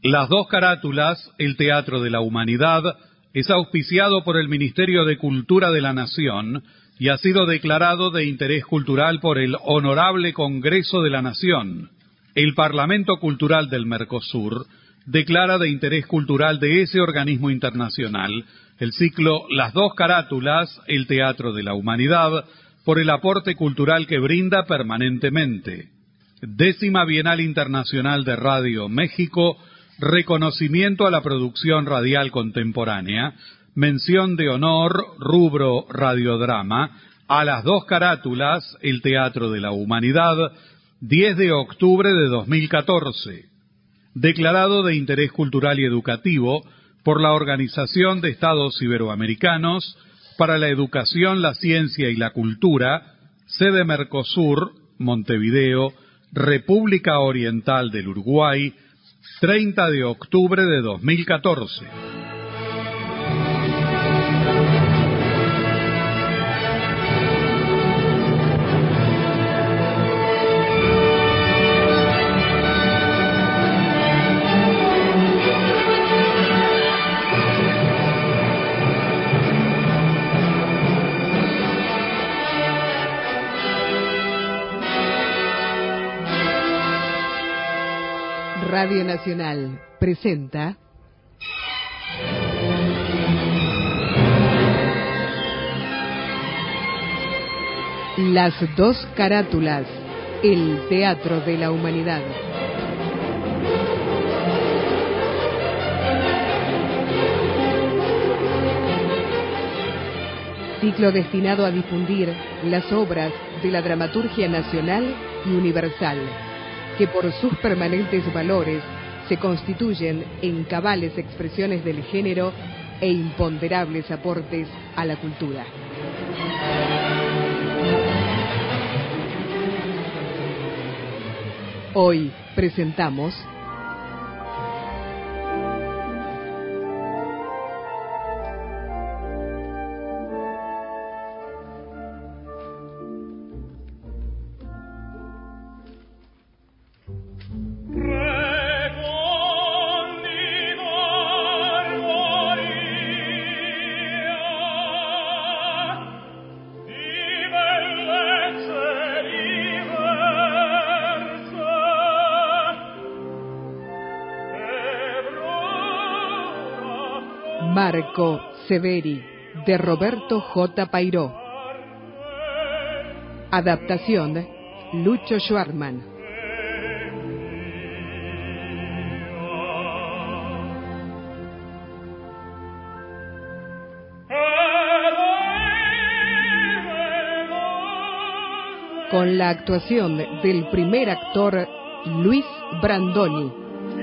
Las dos carátulas, el Teatro de la Humanidad, es auspiciado por el Ministerio de Cultura de la Nación y ha sido declarado de interés cultural por el Honorable Congreso de la Nación. El Parlamento Cultural del Mercosur declara de interés cultural de ese organismo internacional el ciclo Las dos carátulas, el Teatro de la Humanidad, por el aporte cultural que brinda permanentemente. 10ª Bienal Internacional de Radio México, reconocimiento a la producción radial contemporánea, mención de honor, rubro radiodrama, a las dos carátulas, el Teatro de la Humanidad, 10 de octubre de 2014. Declarado de interés cultural y educativo por la Organización de Estados Iberoamericanos para la Educación, la Ciencia y la Cultura, sede Mercosur, Montevideo, República Oriental del Uruguay, 30 de octubre de 2014. Radio Nacional presenta Las dos carátulas, el Teatro de la Humanidad. Ciclo destinado a difundir las obras de la dramaturgia nacional y universal, que por sus permanentes valores se constituyen en cabales expresiones del género e imponderables aportes a la cultura. Hoy presentamos Marco Severi, de Roberto J. Pairó. Adaptación, Lucho Schwarman. Con la actuación del primer actor, Luis Brandoni.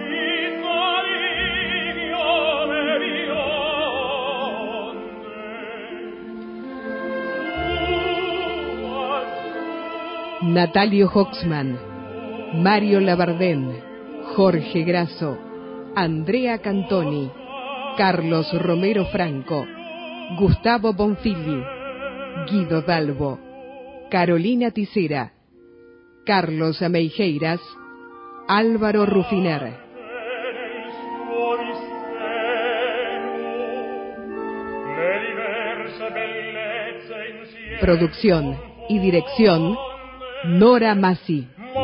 Natalio Hoxman, Mario Labardén, Jorge Grasso, Andrea Cantoni, Carlos Romero Franco, Gustavo Bonfilli, Guido Dalbo, Carolina Tisera, Carlos Ameijeiras, Álvaro Rufiner. Producción y dirección, Nora Massi.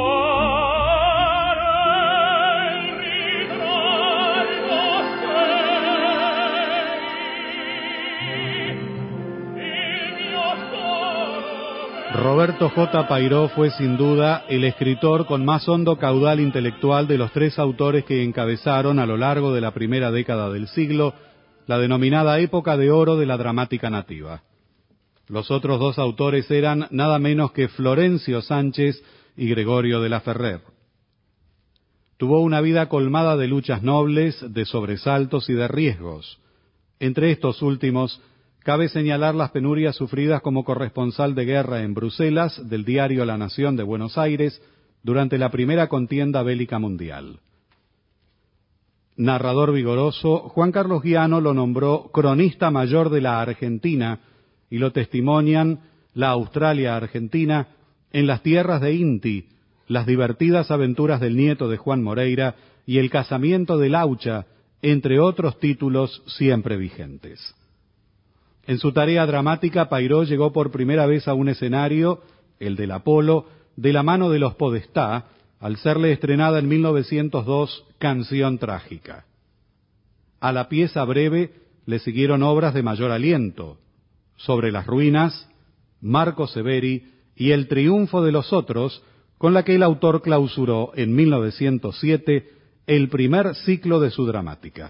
Roberto J. Pairó fue sin duda el escritor con más hondo caudal intelectual de los tres autores que encabezaron a lo largo de la primera década del siglo la denominada época de oro de la dramática nativa. Los otros dos autores eran nada menos que Florencio Sánchez y Gregorio de la Ferrer. Tuvo una vida colmada de luchas nobles, de sobresaltos y de riesgos. Entre estos últimos, cabe señalar las penurias sufridas como corresponsal de guerra en Bruselas del diario La Nación de Buenos Aires durante la primera contienda bélica mundial. Narrador vigoroso, Juan Carlos Guiano lo nombró cronista mayor de la Argentina y lo testimonian la Australia argentina, En las tierras de Inti, las divertidas aventuras del nieto de Juan Moreira y El casamiento de Laucha, entre otros títulos siempre vigentes. En su tarea dramática, Pairó llegó por primera vez a un escenario, el del Apolo, de la mano de los Podestá, al serle estrenada en 1902 Canción Trágica. A la pieza breve le siguieron obras de mayor aliento, Sobre las ruinas, Marco Severi y El triunfo de los otros, con la que el autor clausuró en 1907 el primer ciclo de su dramática.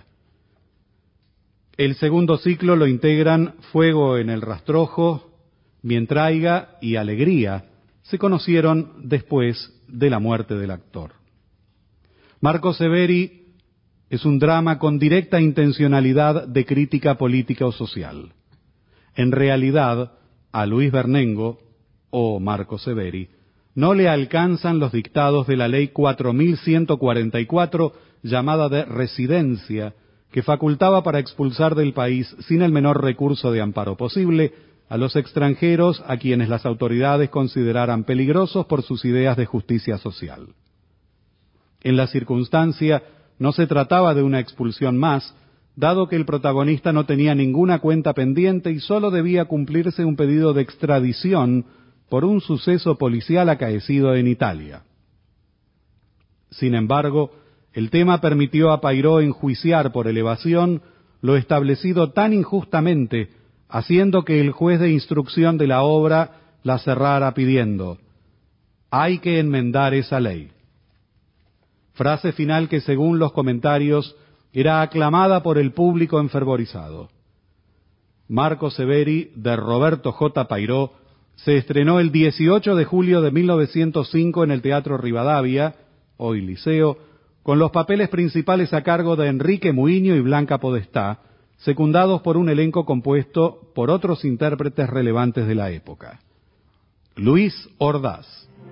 El segundo ciclo lo integran Fuego en el rastrojo, Mientraiga y Alegría, se conocieron después de la muerte del actor. Marco Severi es un drama con directa intencionalidad de crítica política o social. En realidad, a Luis Bernengo, o Marco Severi, no le alcanzan los dictados de la ley 4144, llamada de residencia, que facultaba para expulsar del país sin el menor recurso de amparo posible a los extranjeros a quienes las autoridades consideraran peligrosos por sus ideas de justicia social. En la circunstancia, no se trataba de una expulsión más, dado que el protagonista no tenía ninguna cuenta pendiente y solo debía cumplirse un pedido de extradición por un suceso policial acaecido en Italia. Sin embargo, el tema permitió a Pairó enjuiciar por elevación lo establecido tan injustamente, haciendo que el juez de instrucción de la obra la cerrara pidiendo: hay que enmendar esa ley. Frase final que, según los comentarios, era aclamada por el público enfervorizado. Marco Severi, de Roberto J. Pairó, se estrenó el 18 de julio de 1905 en el Teatro Rivadavia, hoy Liceo, con los papeles principales a cargo de Enrique Muiño y Blanca Podestá, secundados por un elenco compuesto por otros intérpretes relevantes de la época. Luis Ordaz.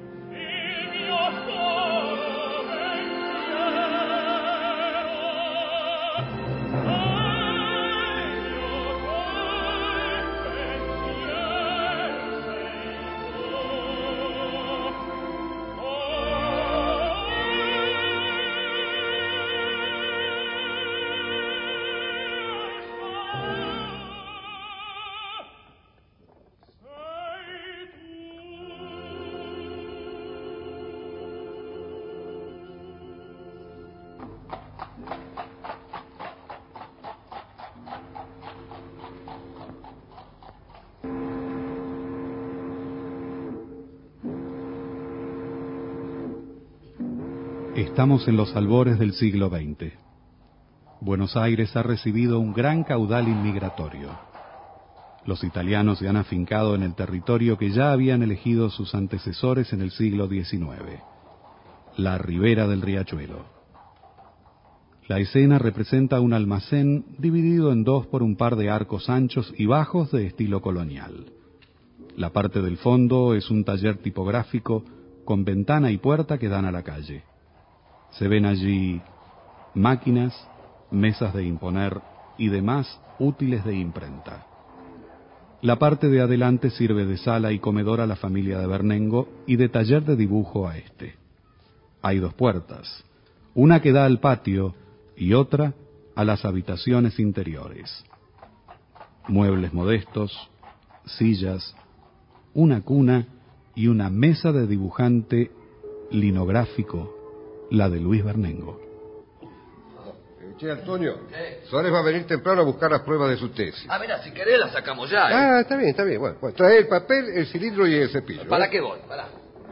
Estamos en los albores del siglo XX. Buenos Aires ha recibido un gran caudal inmigratorio. Los italianos se han afincado en el territorio que ya habían elegido sus antecesores en el siglo XIX, la ribera del riachuelo. La escena representa un almacén dividido en dos por un par de arcos anchos y bajos de estilo colonial. La parte del fondo es un taller tipográfico con ventana y puerta que dan a la calle. Se ven allí máquinas, mesas de imponer y demás útiles de imprenta. La parte de adelante sirve de sala y comedor a la familia de Bernengo y de taller de dibujo a este. Hay dos puertas, una que da al patio y otra a las habitaciones interiores. Muebles modestos, sillas, una cuna y una mesa de dibujante linográfico, la de Luis Bernengo. Che, Antonio, Suárez va a venir temprano a buscar las pruebas de su tesis. Ah, mira, si querés las sacamos ya, ¿eh? Ah, está bien. Bueno, trae el papel, el cilindro y el cepillo. ¿Para qué voy? Para.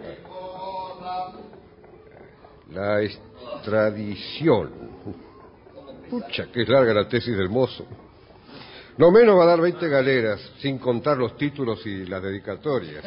La extradición. Pucha, que es larga la tesis del mozo. No menos va a dar 20 galeras, sin contar los títulos y las dedicatorias.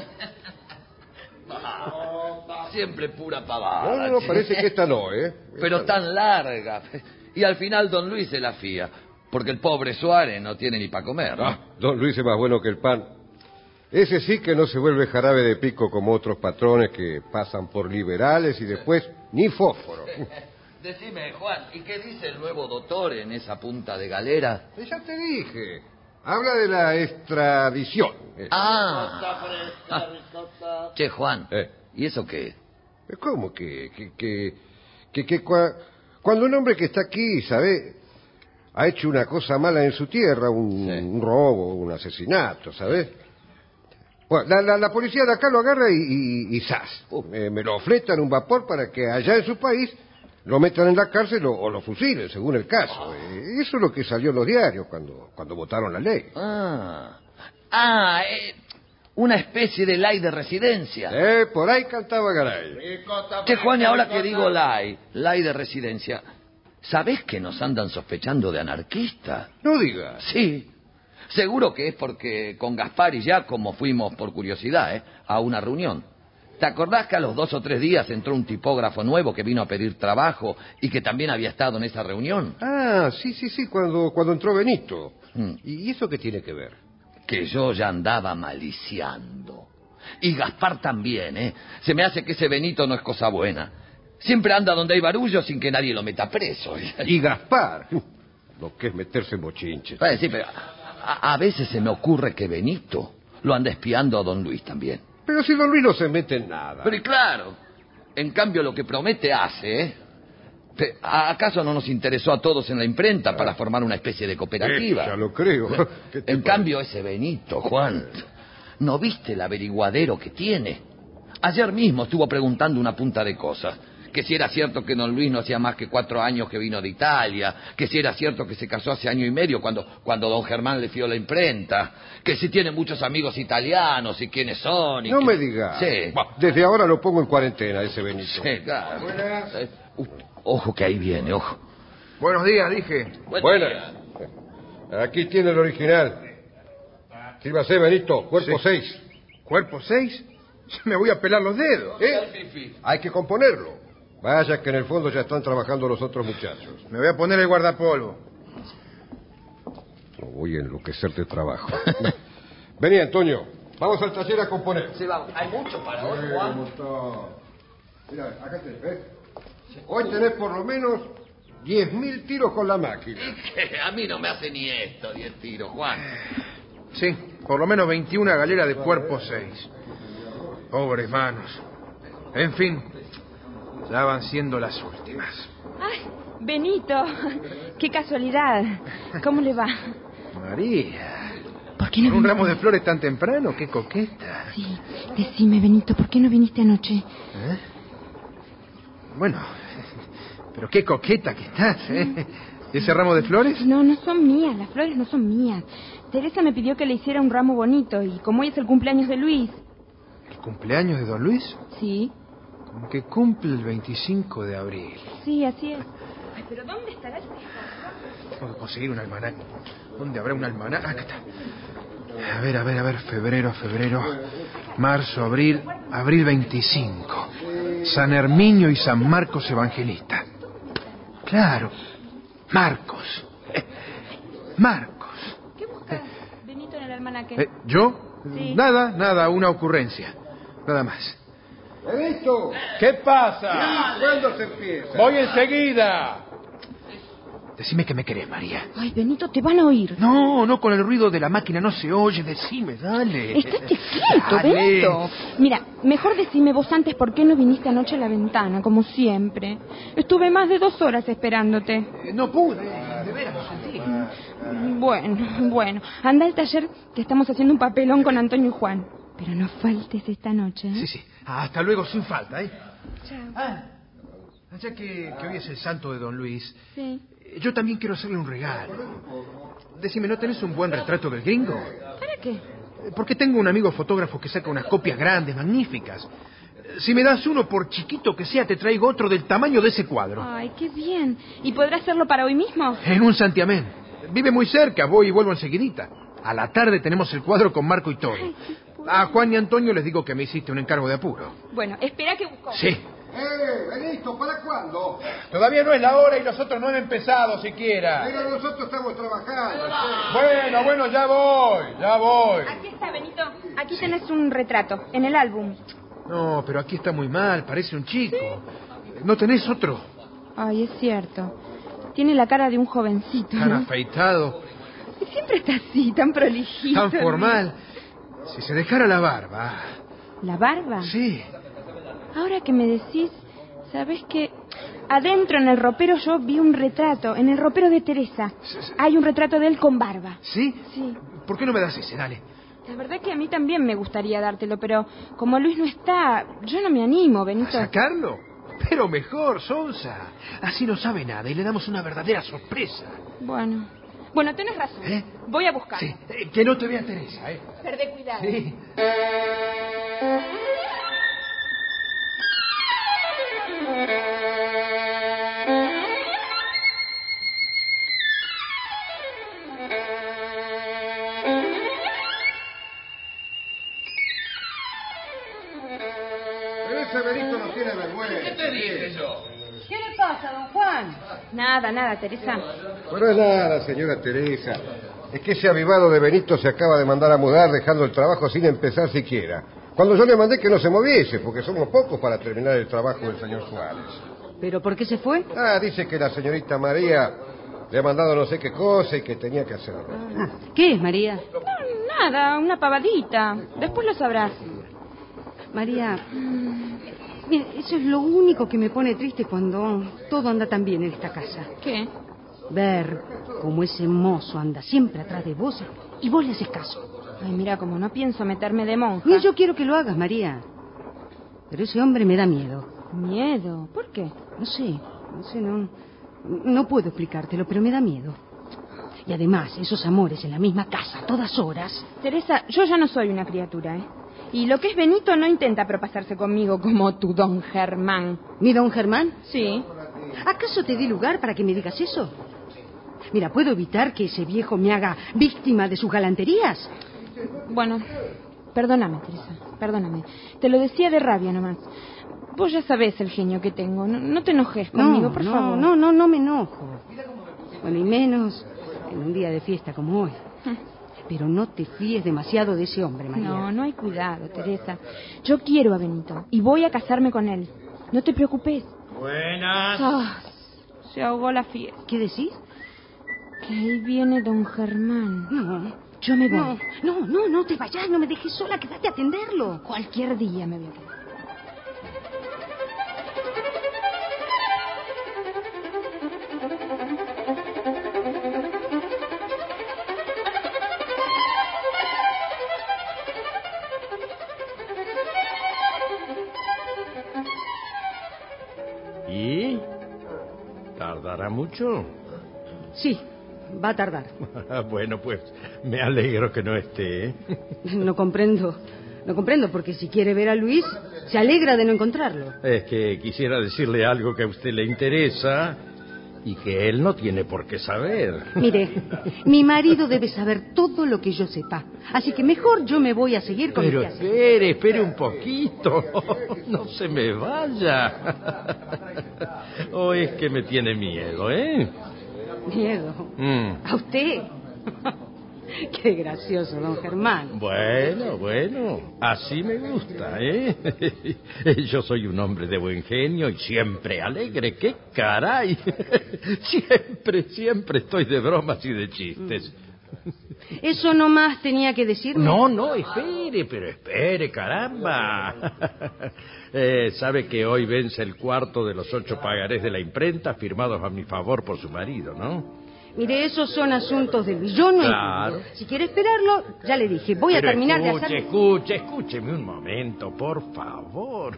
Siempre pura pavada. No, parece que esta no, ¿eh? Pero tan larga. Y al final don Luis se la fía, porque el pobre Suárez no tiene ni para comer, ¿no? Don Luis es más bueno que el pan. Ese sí que no se vuelve jarabe de pico como otros patrones que pasan por liberales y después ni fósforo. Decime, Juan, ¿y qué dice el nuevo doctor en esa punta de galera? Ya te dije. Habla de la extradición. Che, Juan, ¿y eso qué? ¿Cómo que Cuando un hombre que está aquí, ¿sabe? Ha hecho una cosa mala en su tierra, un robo, un asesinato, ¿sabes? Bueno, la policía de acá lo agarra y ¡zas! Me lo fletan en un vapor para que allá en su país lo metan en la cárcel o lo fusilen, según el caso. Eso es lo que salió en los diarios cuando votaron la ley. Una especie de ley de residencia. Por ahí cantaba Garay. Che, Juan, y ahora que digo ley de residencia, ¿sabés que nos andan sospechando de anarquistas? No digas. Sí. Seguro que es porque con Gaspar y Giacomo fuimos por curiosidad, a una reunión. ¿Te acordás que a los 2 o 3 días entró un tipógrafo nuevo que vino a pedir trabajo y que también había estado en esa reunión? Ah, sí, cuando entró Benito. ¿Y eso qué tiene que ver? Que yo ya andaba maliciando. Y Gaspar también, Se me hace que ese Benito no es cosa buena. Siempre anda donde hay barullo sin que nadie lo meta preso. Y Gaspar, lo que es meterse en bochinches. Sí, pero a veces se me ocurre que Benito lo anda espiando a don Luis también. Pero si don Luis no se mete en nada. Pero y claro, en cambio lo que promete hace, ¿Acaso no nos interesó a todos en la imprenta para formar una especie de cooperativa? Ya lo creo. En cambio ese Benito, Juan, ¿no viste el averiguadero que tiene? Ayer mismo estuvo preguntando una punta de cosas. Que si era cierto que don Luis no hacía más que 4 años que vino de Italia, que si era cierto que se casó hace 1 año y medio cuando don Germán le fió la imprenta, que si tiene muchos amigos italianos y quiénes son. No me digas. Sí. Desde ahora lo pongo en cuarentena, ese Benito. Sí, claro. Buenas. Ojo que ahí viene, ojo. Buenos días, dije. Buenas. Aquí tiene el original. Sírvase, Benito, cuerpo 6. ¿Cuerpo 6? Me voy a pelar los dedos. Hay que componerlo. Vaya que en el fondo ya están trabajando los otros muchachos. Me voy a poner el guardapolvo. No voy a enloquecer de trabajo. Vení, Antonio. Vamos al taller a componer. Sí, vamos. Hay mucho para hoy, Juan. Mira, acá tenés, ¿ves? Hoy tenés por lo menos 10.000 tiros con la máquina. A mí no me hace ni esto, 10 tiros, Juan. Sí, por lo menos 21 galeras de cuerpo 6. Pobres manos. En fin, ya van siendo las últimas. ¡Ay, Benito! ¡Qué casualidad! ¿Cómo le va? María. ¿Por qué no ¿Con un viniste? ramo de flores tan temprano? ¡Qué coqueta! Sí, decime, Benito, ¿por qué no viniste anoche? Bueno, pero qué coqueta que estás, ¿Ese ramo de flores? No, no son mías, las flores no son mías. Teresa me pidió que le hiciera un ramo bonito y como hoy es el cumpleaños de Luis. ¿El cumpleaños de don Luis? Sí. Como que cumple el 25 de abril. Sí, así es. Ay, pero ¿dónde estará el Tengo que conseguir un almanaque. ¿Dónde habrá un almanaque? Acá está. A ver. Febrero. Marzo, abril 25. San Herminio y San Marcos Evangelista. Claro. Marcos. ¿Qué buscas, Benito, en el almanaque? ¿Yo? Sí. Nada, una ocurrencia. Nada más. ¡Benito! ¿Qué pasa? ¿Cuándo se empieza? Voy enseguida. Decime que me querés, María. Ay, Benito, te van a oír. No, con el ruido de la máquina no se oye. Decime, dale. Estate quieto, Dale. Benito. Mira, mejor decime vos antes por qué no viniste anoche a la ventana, como siempre. Estuve más de 2 horas esperándote. No pude, de veras, lo sentí. Bueno. Anda al taller que estamos haciendo un papelón con Antonio y Juan. Pero no faltes esta noche, ¿eh? Sí. Hasta luego, sin falta, Chao. Ya que hoy es el santo de don Luis, Sí. yo también quiero hacerle un regalo. Decime, ¿no tenés un buen retrato del gringo? ¿Para qué? Porque tengo un amigo fotógrafo que saca unas copias grandes, magníficas. Si me das uno, por chiquito que sea, te traigo otro del tamaño de ese cuadro. Ay, qué bien. ¿Y podrás hacerlo para hoy mismo? En un santiamén. Vive muy cerca, voy y vuelvo enseguidita. A la tarde tenemos el cuadro con marco y todo. Ay, qué A Juan y Antonio les digo que me hiciste un encargo de apuro. Bueno, espera que busco. Sí. Benito, ¿para cuándo? Todavía no es la hora y nosotros no hemos empezado siquiera. Pero nosotros estamos trabajando. Bueno, ya voy. Aquí está, Benito. Aquí tenés un retrato, en el álbum. No, pero aquí está muy mal, parece un chico. ¿No tenés otro? Ay, es cierto. Tiene la cara de un jovencito, Tan ¿no? afeitado, Y siempre está así, tan prolijito. tan formal. Si se dejara la barba. ¿La barba? Sí. Ahora que me decís, ¿sabés qué? adentro en el ropero yo vi un retrato, en el ropero de Teresa. Hay un retrato de él con barba. ¿Sí? Sí. ¿Por qué no me das ese? Dale. La verdad que a mí también me gustaría dártelo, pero como Luis no está, yo no me animo, ¿A Benito. sacarlo? Pero mejor, Sonsa. Así no sabe nada y le damos una verdadera sorpresa. Bueno, tenés razón. Voy a buscarlo. Sí, que no te vea Teresa, Perdé cuidado. Sí. Ese Benito no tiene vergüenza. ¿Qué te dije yo? ¿Qué le pasa, don Juan? Nada, Teresa. Pero es nada, señora Teresa. Es que ese avivado de Benito se acaba de mandar a mudar dejando el trabajo sin empezar siquiera. Cuando yo le mandé que no se moviese, porque somos pocos para terminar el trabajo del señor Suárez. ¿Pero por qué se fue? Dice que la señorita María le ha mandado no sé qué cosa y que tenía que hacerlo. ¿Qué es, María? No, nada, una pavadita. Después lo sabrás. María, mira, eso es lo único que me pone triste cuando todo anda tan bien en esta casa. ¿Qué? Ver cómo ese mozo anda siempre atrás de vos y vos le haces caso. Ay, mira, como no pienso meterme de monja. Ni yo quiero que lo hagas, María. Pero ese hombre me da miedo. ¿Miedo? ¿Por qué? No sé, no puedo explicártelo, pero me da miedo. Y además, esos amores en la misma casa, a todas horas. Teresa, yo ya no soy una criatura, ¿eh? Y lo que es Benito no intenta propasarse conmigo como tu don Germán. ¿Mi don Germán? Sí. ¿Acaso te di lugar para que me digas eso? Mira, ¿puedo evitar que ese viejo me haga víctima de sus galanterías? Bueno, perdóname, Teresa, perdóname. Te lo decía de rabia nomás. Vos ya sabés el genio que tengo. No te enojes conmigo, por favor. No me enojo. Bueno, y menos en un día de fiesta como hoy. Pero no te fíes demasiado de ese hombre, María. No hay cuidado, Teresa. Yo quiero a Benito y voy a casarme con él. No te preocupes. Buenas. Se ahogó la fiesta. ¿Qué decís? Que ahí viene don Germán. No. Yo me voy. No te vayas, no me dejes sola, quédate a atenderlo. Cualquier día me voy a quedar. ¿Y? ¿Tardará mucho? Sí, va a tardar. Bueno, pues me alegro que no esté, ¿eh? No comprendo, porque si quiere ver a Luis, se alegra de no encontrarlo. Es que quisiera decirle algo que a usted le interesa y que él no tiene por qué saber. Mire, mi marido debe saber todo lo que yo sepa, así que mejor yo me voy a seguir con Pero el quehacer. espere un poquito. No se me vaya. ¿O es que me tiene miedo, eh? Miedo. ¿A usted? Qué gracioso, don Germán. Bueno, así me gusta, ¿eh? Yo soy un hombre de buen genio y siempre alegre. ¡Qué caray! Siempre estoy de bromas y de chistes. ¿Eso nomás tenía que decirme? No, espere, caramba. Sabe que hoy vence el cuarto de los 8 pagarés de la imprenta firmados a mi favor por su marido, ¿no? Mire, esos son asuntos de Luis. Yo no Claro. entiendo. Si quiere esperarlo, ya le dije, voy a terminar de hacer... Escúcheme un momento, por favor.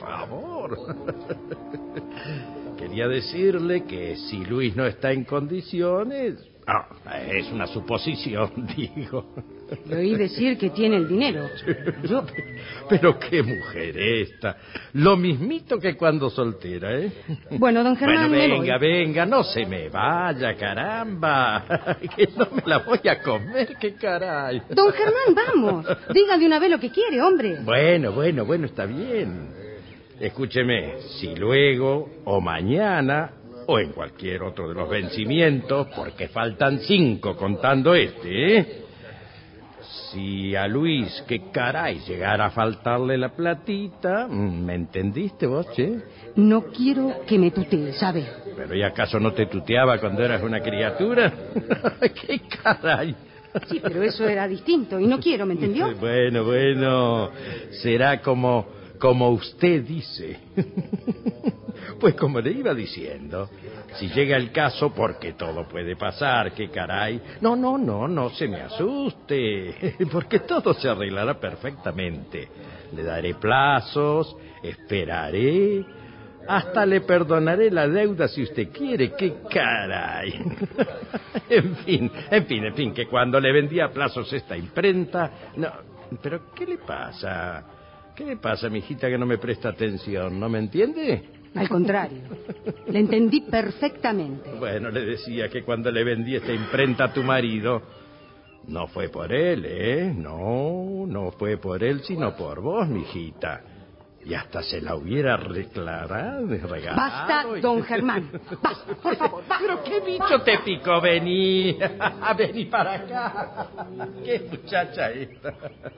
Quería decirle que si Luis no está en condiciones... es una suposición, digo. Le oí decir que tiene el dinero. Yo... Pero qué mujer esta. Lo mismito que cuando soltera, ¿eh? Bueno, don Germán, me voy. Venga, no se me vaya, caramba. Que no me la voy a comer, qué caray. Don Germán, vamos. Diga de una vez lo que quiere, hombre. Bueno, está bien. Escúcheme, si luego o mañana o en cualquier otro de los vencimientos, porque faltan 5 contando este, ¿eh? Si a Luis, qué caray, llegara a faltarle la platita, ¿me entendiste vos, che? No quiero que me tutee, ¿sabe? ¿Pero y acaso no te tuteaba cuando eras una criatura? ¡Qué caray! Sí, pero eso era distinto y no quiero, ¿me entendió? Bueno, será como como usted dice. Pues como le iba diciendo, si llega el caso, porque todo puede pasar, que caray. No se me asuste, porque todo se arreglará perfectamente. Le daré plazos, esperaré, hasta le perdonaré la deuda si usted quiere, qué caray. En fin, que cuando le vendí a plazos esta imprenta... No, pero ¿qué le pasa? ¿Qué le pasa, mijita, que no me presta atención? ¿No me entiende? Al contrario, le entendí perfectamente. Bueno, le decía que cuando le vendí esta imprenta a tu marido, no fue por él, ¿eh? No fue por él, sino por vos, mijita. Y hasta se la hubiera regalado. Basta, don Germán. Basta, por favor, basta. Pero qué bicho te picó, vení. Vení para acá. Qué muchacha esta.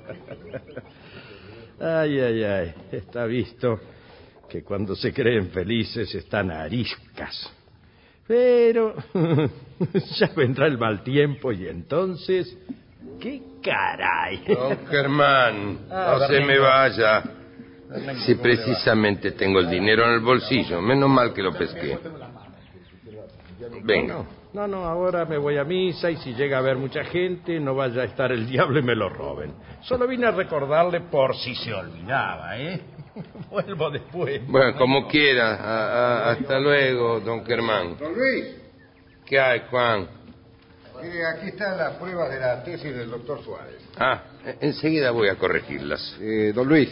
Ay. Está visto que cuando se creen felices están ariscas. Pero ya vendrá el mal tiempo y entonces... ¿Qué caray? Don Germán, no se me vaya. Si precisamente tengo el dinero en el bolsillo, menos mal que lo pesqué. Venga. No, ahora me voy a misa y si llega a haber mucha gente, no vaya a estar el diablo y me lo roben. Solo vine a recordarle por si se olvidaba, ¿eh? Vuelvo después. Bueno, como quiera. Hasta luego, don Germán. Don Luis. ¿Qué hay, Juan? Mire, aquí están las pruebas de la tesis del doctor Suárez. Enseguida voy a corregirlas. Don Luis.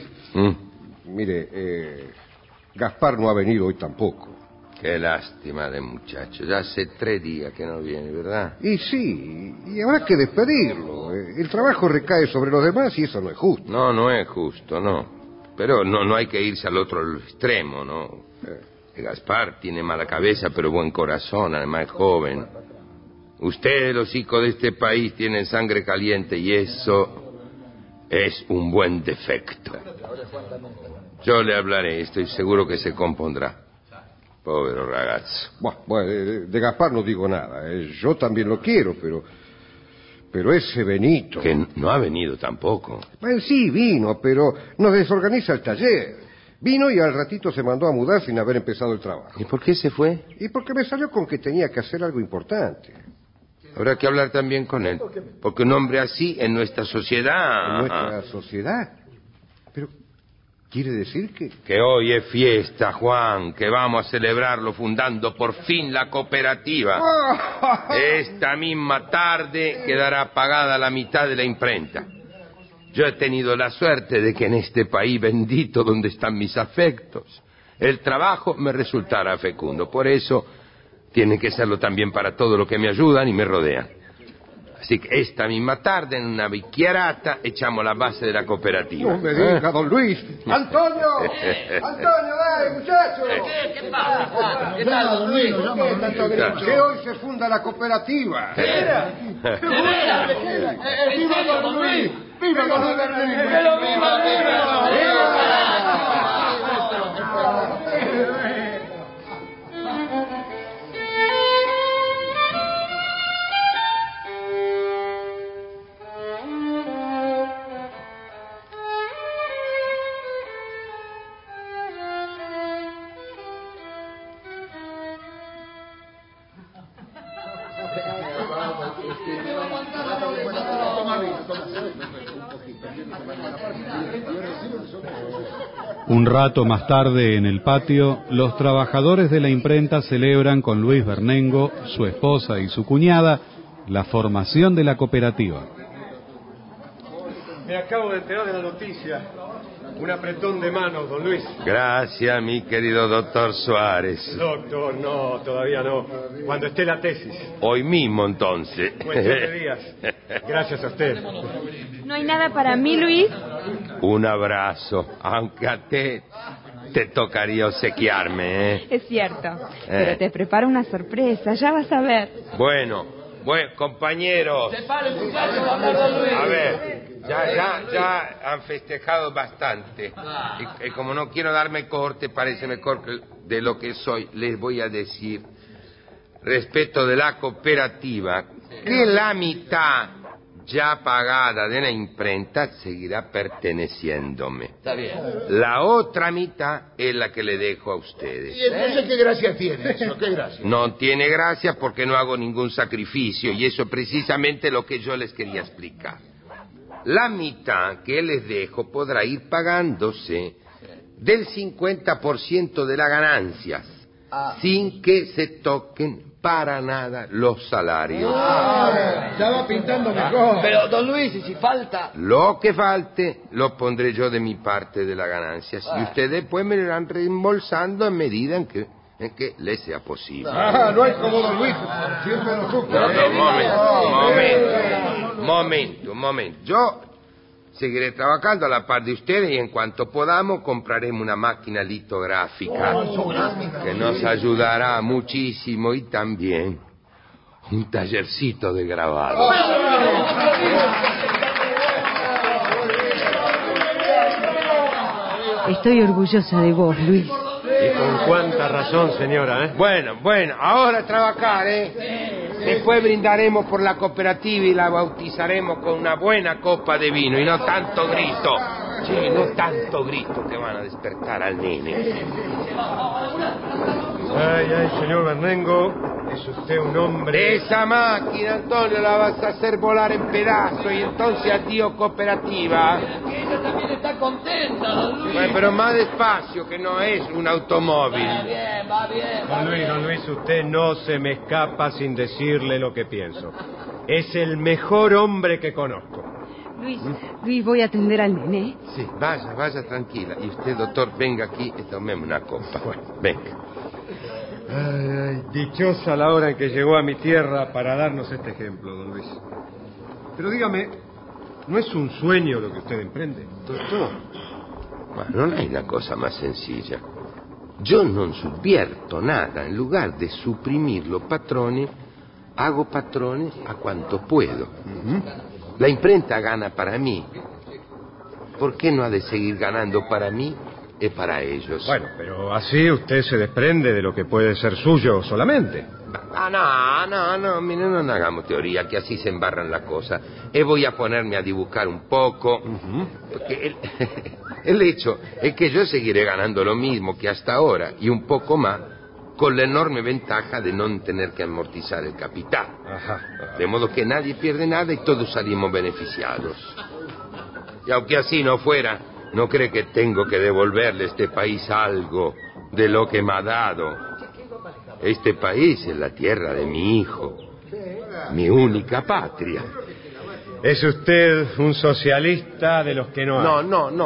Mire, Gaspar no ha venido hoy tampoco. Qué lástima de muchacho. Ya hace 3 días que no viene, ¿verdad? Y sí, y habrá que despedirlo. El trabajo recae sobre los demás y eso no es justo. No es justo, no. Pero no hay que irse al otro extremo, ¿no? Gaspar tiene mala cabeza, pero buen corazón, además es joven. Ustedes, los hijos de este país, tienen sangre caliente y eso es un buen defecto. Yo le hablaré, estoy seguro que se compondrá. Pobre ragazzo. Bueno, de Gaspar no digo nada. Yo también lo quiero, pero ese Benito... Que no ha venido tampoco. Sí, vino, pero nos desorganiza el taller. Vino y al ratito se mandó a mudar sin haber empezado el trabajo. ¿Y por qué se fue? Y porque me salió con que tenía que hacer algo importante. Habrá que hablar también con él, porque un hombre así en nuestra sociedad... ¿En nuestra sociedad? Pero, ¿quiere decir que...? Que hoy es fiesta, Juan, que vamos a celebrarlo fundando por fin la cooperativa. Esta misma tarde quedará pagada la mitad de la imprenta. Yo he tenido la suerte de que en este país bendito donde están mis afectos, el trabajo me resultara fecundo. Por eso tiene que serlo también para todo lo que me ayudan y me rodean. Así que esta misma tarde, en una bicchiarata, echamos la base de la cooperativa. No me diga, don Luis. ¡Antonio! ¡Antonio, dale, muchacho! ¿Qué pasa? ¿Qué tal, don Luis? Que hoy se funda la cooperativa. ¡Viva don Luis! ¡Viva don Luis! ¡Pero viva, Un rato más tarde, en el patio, los trabajadores de la imprenta celebran con Luis Bernengo, su esposa y su cuñada, la formación de la cooperativa. Me acabo de enterar de la noticia. Un apretón de manos, don Luis. Gracias, mi querido doctor Suárez. Doctor, no, todavía no. Cuando esté la tesis. Hoy mismo, entonces. Cuestión de días. Gracias a usted. ¿No hay nada para mí, Luis? Un abrazo, aunque a ti te tocaría obsequiarme, ¿eh? Es cierto, pero te preparo una sorpresa, ya vas a ver. Bueno, compañeros. A ver, ya han festejado bastante. Y como no quiero darme corte, parece mejor que de lo que soy, les voy a decir, respecto de la cooperativa, que la mitad ya pagada de la imprenta seguirá perteneciéndome. Está bien. La otra mitad es la que le dejo a ustedes. ¿Y entonces qué gracia tiene eso? ¿Qué gracia? No tiene gracia porque no hago ningún sacrificio y eso es precisamente lo que yo les quería explicar. La mitad que les dejo podrá ir pagándose del 50% de las ganancias sin que se toquen para nada los salarios. Ya va pintando mejor. Pero, don Luis, ¿y si falta? Lo que falte lo pondré yo de mi parte de las ganancias y ustedes después me lo irán reembolsando en medida en que les sea posible. No es como don Luis, siempre lo supo. Momento. Yo seguiré trabajando a la par de ustedes y en cuanto podamos compraremos una máquina litográfica que nos ayudará muchísimo y también un tallercito de grabado. Estoy orgullosa de vos, Luis. Y con cuánta razón, señora, ¿eh? Bueno, ahora a trabajar, ¿eh? Después brindaremos por la cooperativa y la bautizaremos con una buena copa de vino y no tanto grito. Sí, no tanto grito que van a despertar al nene. Ay, señor Bernengo, es usted un hombre... Esa máquina, Antonio, la vas a hacer volar en pedazos y entonces adiós cooperativa. Que ella también está contenta, don Luis. Bueno, pero más despacio, que no es un automóvil. Va bien. Don Luis, usted no se me escapa sin decirle lo que pienso. Es el mejor hombre que conozco. Luis, voy a atender al nene. Sí, vaya tranquila. Y usted, doctor, venga aquí y tomemos una copa. Bueno, venga. Ay, dichosa la hora en que llegó a mi tierra para darnos este ejemplo, don Luis. Pero dígame, ¿no es un sueño lo que usted emprende? Doctor, bueno, no hay una cosa más sencilla. Yo non subvierto nada. En lugar de suprimir los patrones, hago patrones a cuanto puedo. La imprenta gana para mí. ¿Por qué no ha de seguir ganando para mí y para ellos? Bueno, pero así usted se desprende de lo que puede ser suyo solamente. No, mire, no hagamos teoría, que así se embarran las cosas. Y voy a ponerme a dibujar un poco, porque el hecho es que yo seguiré ganando lo mismo que hasta ahora, y un poco más, con la enorme ventaja de no tener que amortizar el capital. De modo que nadie pierde nada y todos salimos beneficiados. Y aunque así no fuera, ¿no cree que tengo que devolverle a este país algo de lo que me ha dado? Este país es la tierra de mi hijo, mi única patria. ¿Es usted un socialista de los que no hay?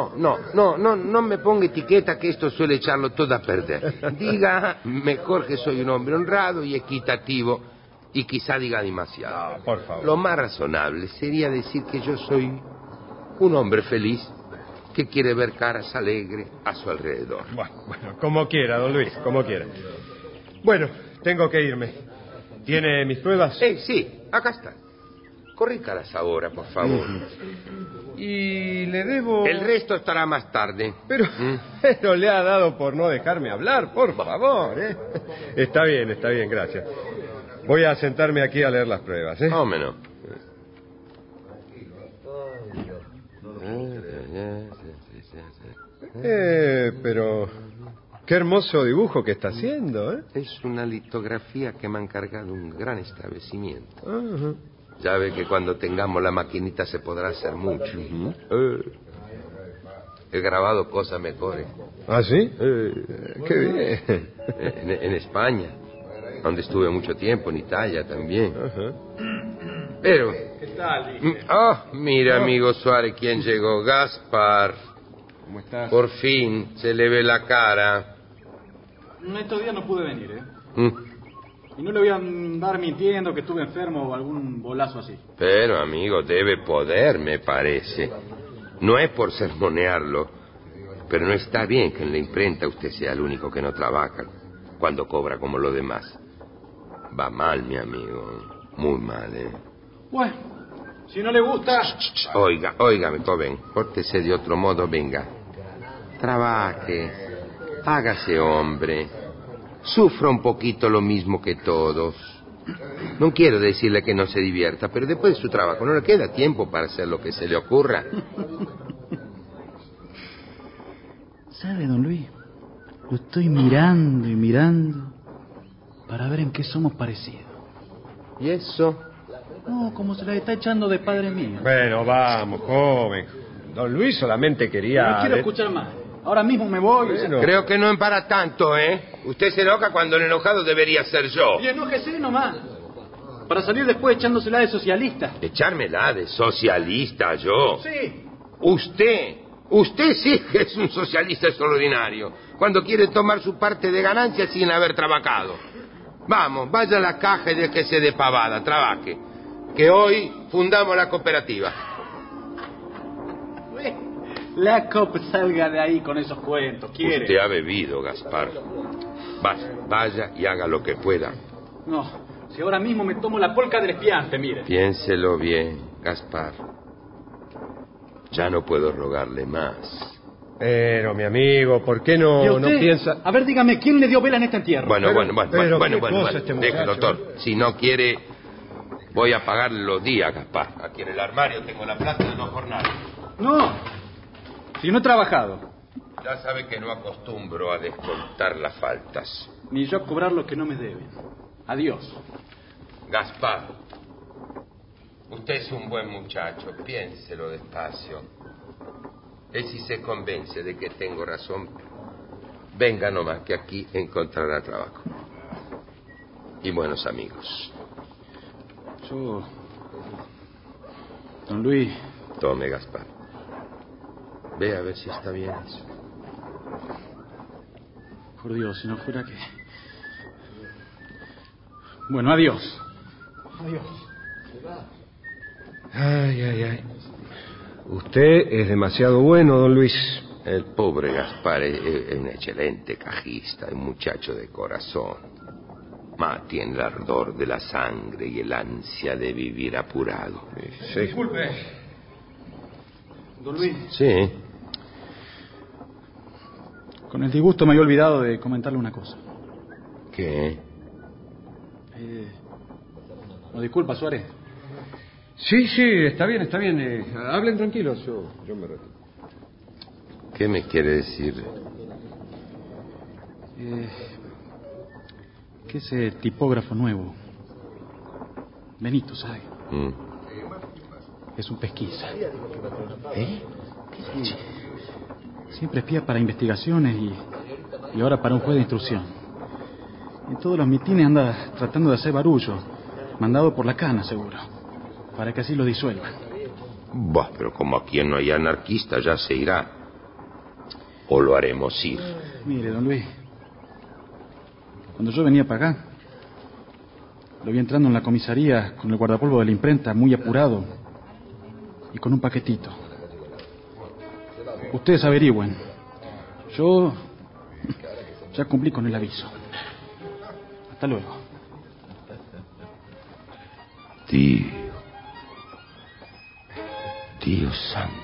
No me ponga etiqueta, que esto suele echarlo todo a perder. Diga mejor que soy un hombre honrado y equitativo, y quizá diga demasiado. Por favor. Lo más razonable sería decir que yo soy un hombre feliz que quiere ver caras alegres a su alrededor. Bueno, como quiera, don Luis, como quiera. Bueno, tengo que irme. ¿Tiene mis pruebas? Sí, acá está. Corrícalas ahora, por favor. Y le debo... El resto estará más tarde. Pero le ha dado por no dejarme hablar, por favor, ¿eh? Está bien, gracias. Voy a sentarme aquí a leer las pruebas, ¿eh? No, menos. Pero... qué hermoso dibujo que está haciendo, ¿eh? Es una litografía que me ha encargado un gran establecimiento. Ya ve que cuando tengamos la maquinita se podrá hacer mucho. He grabado cosas mejores. ¿Ah, sí? Qué bien. En España, donde estuve mucho tiempo, en Italia también. Pero... ¿Qué tal? Mira, amigo Suárez, ¿quién llegó? Gaspar. ¿Cómo estás? Por fin, se le ve la cara. Estos días no pude venir, ¿eh? Y no le voy a andar mintiendo que estuve enfermo o algún bolazo así. Pero, amigo, debe poder, me parece. No es por sermonearlo, pero no está bien que en la imprenta usted sea el único que no trabaja cuando cobra como los demás. Va mal, mi amigo. Muy mal, ¿eh? Bueno, si no le gusta... Óigame, joven. Pórtese de otro modo, venga. Trabaje. Hágase hombre. Sufra un poquito lo mismo que todos. No quiero decirle que no se divierta, pero después de su trabajo no le queda tiempo para hacer lo que se le ocurra. ¿Sabe, don Luis? Lo estoy mirando y mirando para ver en qué somos parecidos. ¿Y eso? No, como se la está echando de padre mío. Bueno, vamos, joven. Don Luis solamente quería... No quiero escuchar más. Ahora mismo me voy. Bueno. Creo que no es para tanto, ¿eh? Usted se enoja cuando el enojado debería ser yo. Y enójese nomás. Para salir después echándosela de socialista. ¿Echármela de socialista yo? Sí. Usted sí que es un socialista extraordinario, cuando quiere tomar su parte de ganancia sin haber trabajado. Vamos, vaya a la caja y déjese de pavada, trabaje. Que hoy fundamos la cooperativa. La COP salga de ahí con esos cuentos, ¿quiere? Usted ha bebido, Gaspar. Vaya y haga lo que pueda. No, si ahora mismo me tomo la polca del espiante, mire. Piénselo bien, Gaspar. Ya no puedo rogarle más. Pero, mi amigo, ¿por qué no piensa...? A ver, dígame, ¿quién le dio vela en este entierro? Bueno, Déjelo, doctor. Si no quiere, voy a pagarle los días, Gaspar. Aquí en el armario tengo la plata de los jornales. No, si no he trabajado. Ya sabe que no acostumbro a descontar las faltas. Ni yo a cobrar lo que no me deben. Adiós. Gaspar, usted es un buen muchacho, piénselo despacio. Y si se convence de que tengo razón, venga nomás, que aquí encontrará trabajo. Y buenos amigos. Don Luis... Tome, Gaspar. Ve a ver si está bien eso. Por Dios, si no fuera que... Bueno, adiós. Adiós. Ay. Usted es demasiado bueno, don Luis. El pobre Gaspar es un excelente cajista, un muchacho de corazón. Mas tiene el ardor de la sangre y el ansia de vivir apurado. Sí. Disculpe. Don Luis. Sí. Con el disgusto me había olvidado de comentarle una cosa. ¿Qué? ¿No disculpa, Suárez? Sí, está bien. Hablen tranquilos, yo me retiro. ¿Qué me quiere decir? Que ese tipógrafo nuevo, Benito, ¿sabe? Es un pesquisa. ¿Eh? Sí. Siempre espía para investigaciones y ahora para un juez de instrucción. En todos los mitines anda tratando de hacer barullo, mandado por la cana, seguro, para que así lo disuelvan. Bah, pero como aquí no hay anarquista, ya se irá. O lo haremos ir. Mire, don Luis, cuando yo venía para acá, lo vi entrando en la comisaría con el guardapolvo de la imprenta, muy apurado, y con un paquetito. Ustedes averigüen. Yo ya cumplí con el aviso. Hasta luego. Dios santo.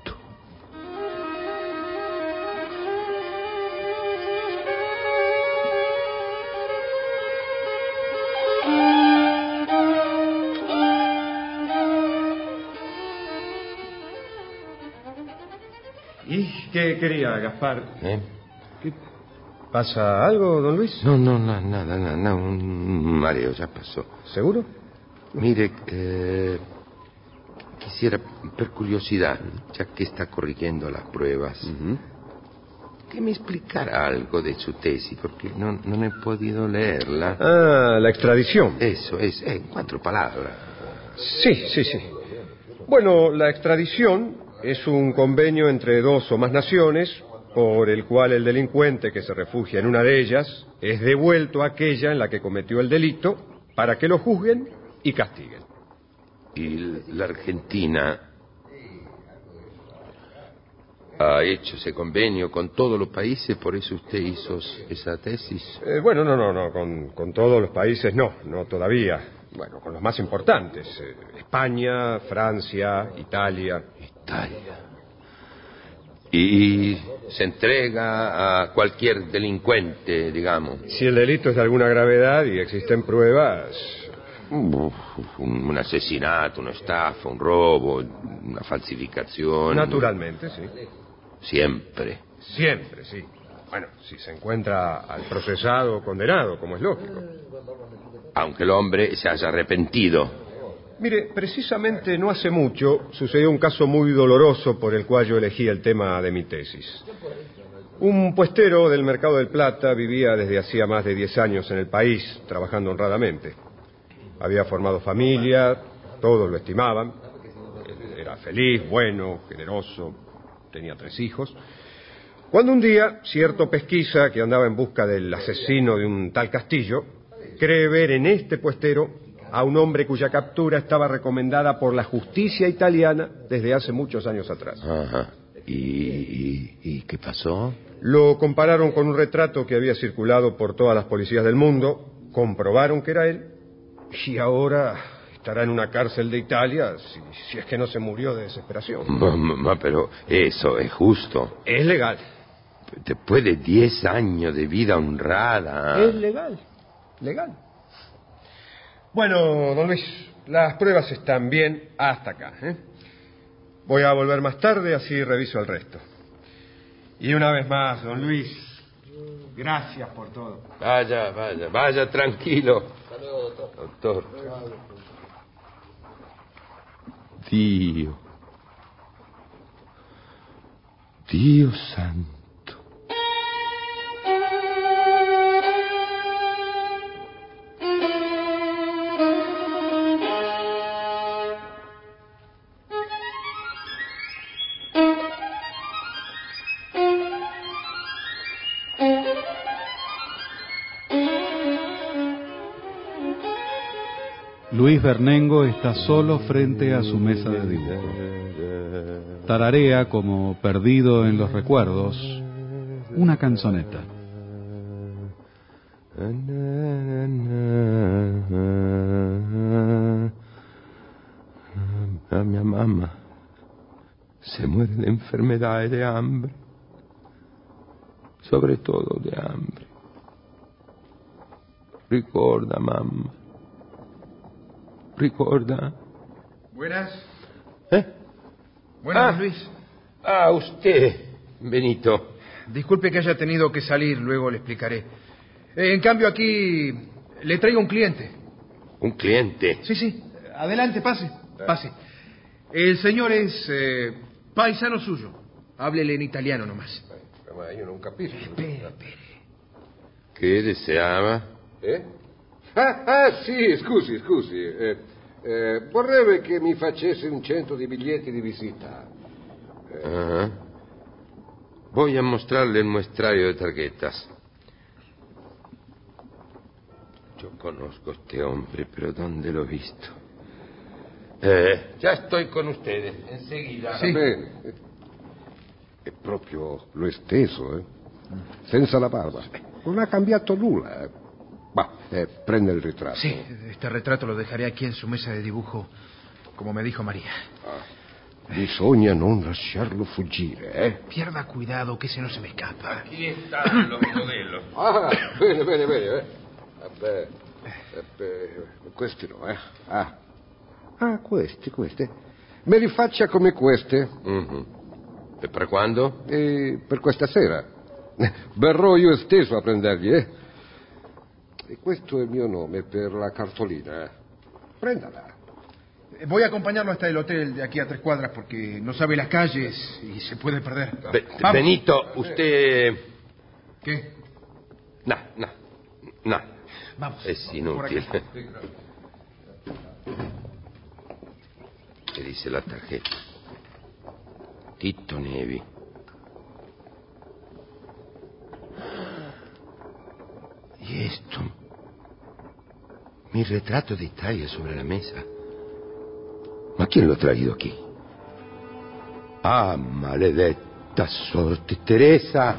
¿Y qué quería, Gaspar? ¿Qué ¿Pasa algo, don Luis? No, nada, un mareo ya pasó. ¿Seguro? Mire, quisiera, por curiosidad, ya que está corrigiendo las pruebas, que me explicara algo de su tesis, porque no he podido leerla. Ah, la extradición. Eso, en 4 palabras. Sí. Bueno, la extradición es un convenio entre 2 o más naciones por el cual el delincuente que se refugia en una de ellas es devuelto a aquella en la que cometió el delito para que lo juzguen y castiguen. ¿Y la Argentina ha hecho ese convenio con todos los países? ¿Por eso usted hizo esa tesis? Bueno, no, con todos los países no todavía. Bueno, con los más importantes. España, Francia, Italia. Y se entrega a cualquier delincuente, digamos. Si el delito es de alguna gravedad y existen pruebas... Un asesinato, una estafa, un robo, una falsificación. Naturalmente, sí. siempre. Siempre, sí. Bueno, si se encuentra al procesado o condenado, como es lógico. Aunque el hombre se haya arrepentido. Mire, precisamente no hace mucho sucedió un caso muy doloroso por el cual yo elegí el tema de mi tesis. Un puestero del Mercado del Plata vivía desde hacía más de 10 años en el país, trabajando honradamente. Había formado familia, todos lo estimaban. Era feliz, bueno, generoso, tenía 3 hijos. Cuando un día, cierto pesquisa que andaba en busca del asesino de un tal Castillo, cree ver en este puestero a un hombre cuya captura estaba recomendada por la justicia italiana desde hace muchos años atrás. Ajá. ¿Y qué pasó? Lo compararon con un retrato que había circulado por todas las policías del mundo, comprobaron que era él, y ahora estará en una cárcel de Italia si es que no se murió de desesperación. Pero eso es justo. Es legal. Después de 10 años de vida honrada. Es legal. Bueno, don Luis, las pruebas están bien hasta acá, ¿eh? Voy a volver más tarde, así reviso el resto. Y una vez más, don Luis, gracias por todo. Vaya, tranquilo. Hasta luego, doctor. Dios santo. Luis Bernengo está solo frente a su mesa de dibujo. Tararea, como perdido en los recuerdos, una canzoneta. A mi mamá se muere de enfermedad y de hambre, sobre todo de hambre. Ricorda, mamá. Ricorda. Buenas. ¿Eh? Buenas, Luis. Usted, Benito. Disculpe que haya tenido que salir, luego le explicaré. En cambio, aquí le traigo un cliente. ¿Un cliente? Sí. Adelante, pase. El señor es paisano suyo. Háblele en italiano nomás. Io non capisco. Espere. ¿Qué deseaba? Sì, scusi. Vorrebbe che mi facesse un 100 di biglietti di visita. Voy a mostrarle el muestrario de tarjetas. Yo conozco a este hombre, pero ¿dónde lo he visto? Ya estoy con ustedes, enseguida. Sì. È proprio lo stesso, senza la barba. Non ha cambiato nulla. Prende el retrato. Sí, este retrato lo dejaré aquí en su mesa de dibujo, como me dijo María. Bisogna non lasciarlo fuggire, Pierda cuidado, que ese no se me escapa. Aquí están los modelos. Bene. Questi no, questi. Me li faccia come queste. ¿E per quando? Per questa sera. Verrò io stesso a prenderli, E questo è il mio nome per la cartolina. Préndala. Voy a acompañarlo hasta el hotel de aquí a 3 cuadras porque no sabe las calles y se puede perder. Benito, usted... ¿Qué? No. Vamos. Es inútil. ¿Qué dice la tarjeta? Tito Nevi. ¿Y esto? Mi retrato de Italia sobre la mesa. ¿Ma quién lo ha traído aquí? Maledetta sorte. Teresa.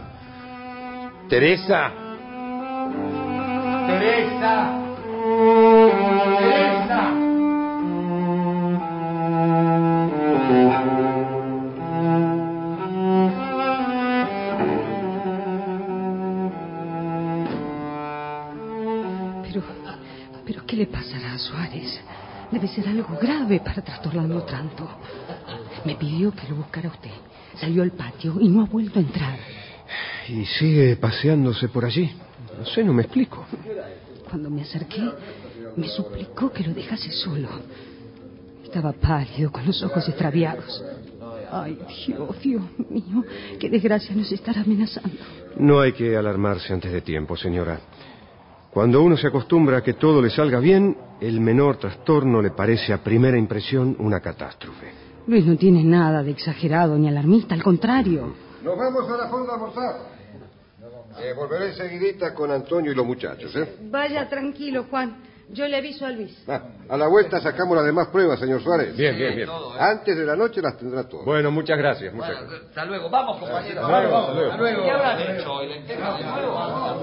¿Pero qué le pasará a Suárez? Debe ser algo grave para trastornarlo tanto. Me pidió que lo buscara usted. Salió al patio y no ha vuelto a entrar. Y sigue paseándose por allí. No sé, no me explico. Cuando me acerqué, me suplicó que lo dejase solo. Estaba pálido, con los ojos extraviados. Ay, Dios mío, qué desgracia nos estará amenazando. No hay que alarmarse antes de tiempo, señora. Cuando uno se acostumbra a que todo le salga bien, el menor trastorno le parece a primera impresión una catástrofe. Luis no tiene nada de exagerado ni alarmista, al contrario. Nos vamos a la fonda a almorzar. Volveré enseguidita con Antonio y los muchachos, ¿eh? Vaya tranquilo, Juan. Yo le aviso a Luis. A la vuelta sacamos las demás pruebas, señor Suárez. Bien. Antes de la noche las tendrá todas. Bueno, muchas gracias. Hasta luego. Vamos, compañeros. Hasta luego. ¿Qué habrán hecho hoy? ¿Lentejas de nuevo?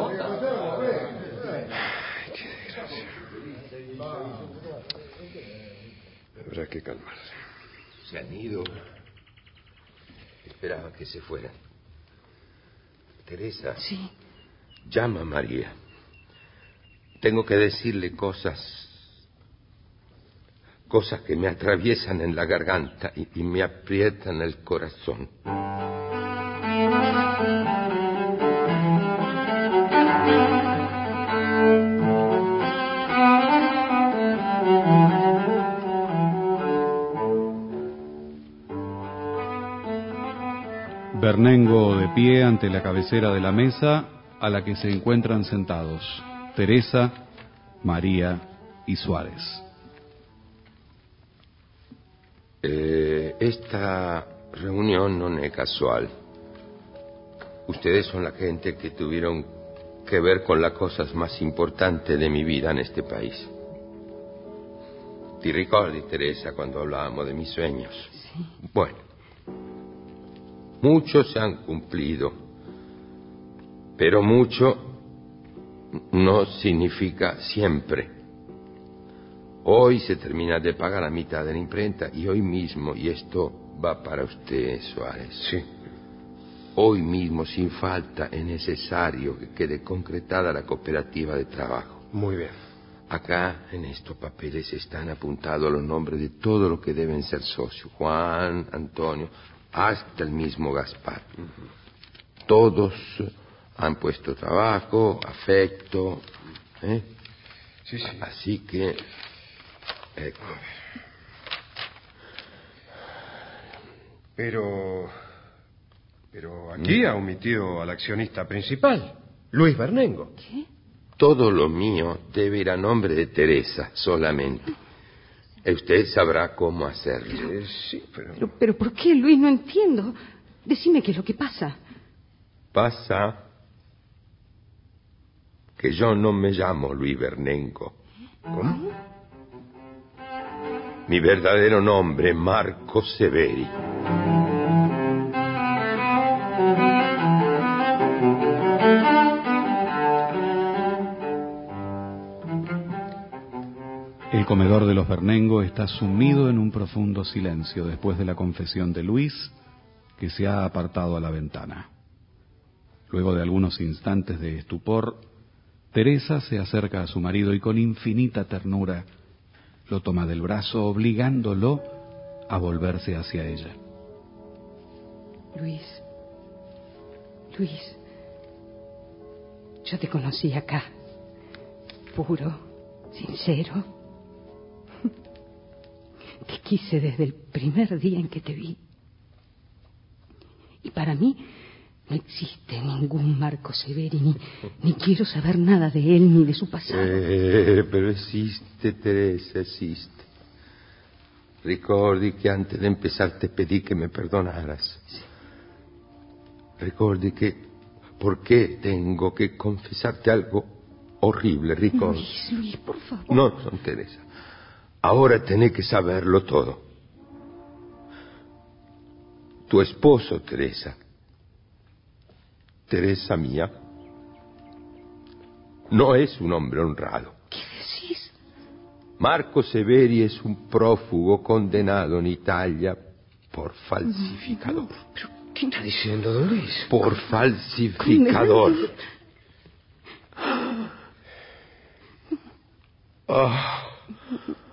Ay, qué desgracia. Habrá que calmarse. Se han ido. Esperaba que se fueran. Teresa. Sí. Llama a María. Tengo que decirle cosas que me atraviesan en la garganta y me aprietan el corazón. Bernengo de pie ante la cabecera de la mesa a la que se encuentran sentados Teresa, María y Suárez. Esta reunión no es casual. Ustedes son la gente que tuvieron que ver con las cosas más importantes de mi vida en este país. ¿Te ricordi, Teresa, cuando hablábamos de mis sueños? Sí. Bueno, muchos se han cumplido, pero mucho no significa siempre. Hoy se termina de pagar la mitad de la imprenta y hoy mismo, y esto va para usted, Suárez. Sí. Hoy mismo, sin falta, es necesario que quede concretada la cooperativa de trabajo. Muy bien. Acá, en estos papeles, están apuntados los nombres de todos los que deben ser socios. Juan, Antonio, hasta el mismo Gaspar. Todos han puesto trabajo, afecto, ¿eh? Sí. Así que... Pero aquí ha omitido al accionista principal, Luis Bernengo. ¿Qué? Todo lo mío debe ir a nombre de Teresa solamente. Usted sabrá cómo hacerlo. Sí, Pero ¿por qué, Luis? No entiendo. Decime qué es lo que pasa. Pasa que yo no me llamo Luis Bernengo. ¿Cómo? Mi verdadero nombre es Marco Severi. El comedor de los Bernengo está sumido en un profundo silencio después de la confesión de Luis, que se ha apartado a la ventana. Luego de algunos instantes de estupor, Teresa se acerca a su marido y con infinita ternura lo toma del brazo, obligándolo a volverse hacia ella. Luis, yo te conocí acá, puro, sincero. Te quise desde el primer día en que te vi. Y para mí no existe ningún Marco Severi, ni quiero saber nada de él ni de su pasado. Pero existe, Teresa, existe. Ricordi que antes de empezar te pedí que me perdonaras. Sí. Ricordi que... ¿Por qué tengo que confesarte algo horrible, Ricordi? Luis, por favor. No, Teresa. Ahora tenés que saberlo todo. Tu esposo, Teresa mía, no es un hombre honrado. ¿Qué decís? Marco Severi es un prófugo condenado en Italia por falsificador. ¿Pero qué está diciendo, don Luis? Por falsificador.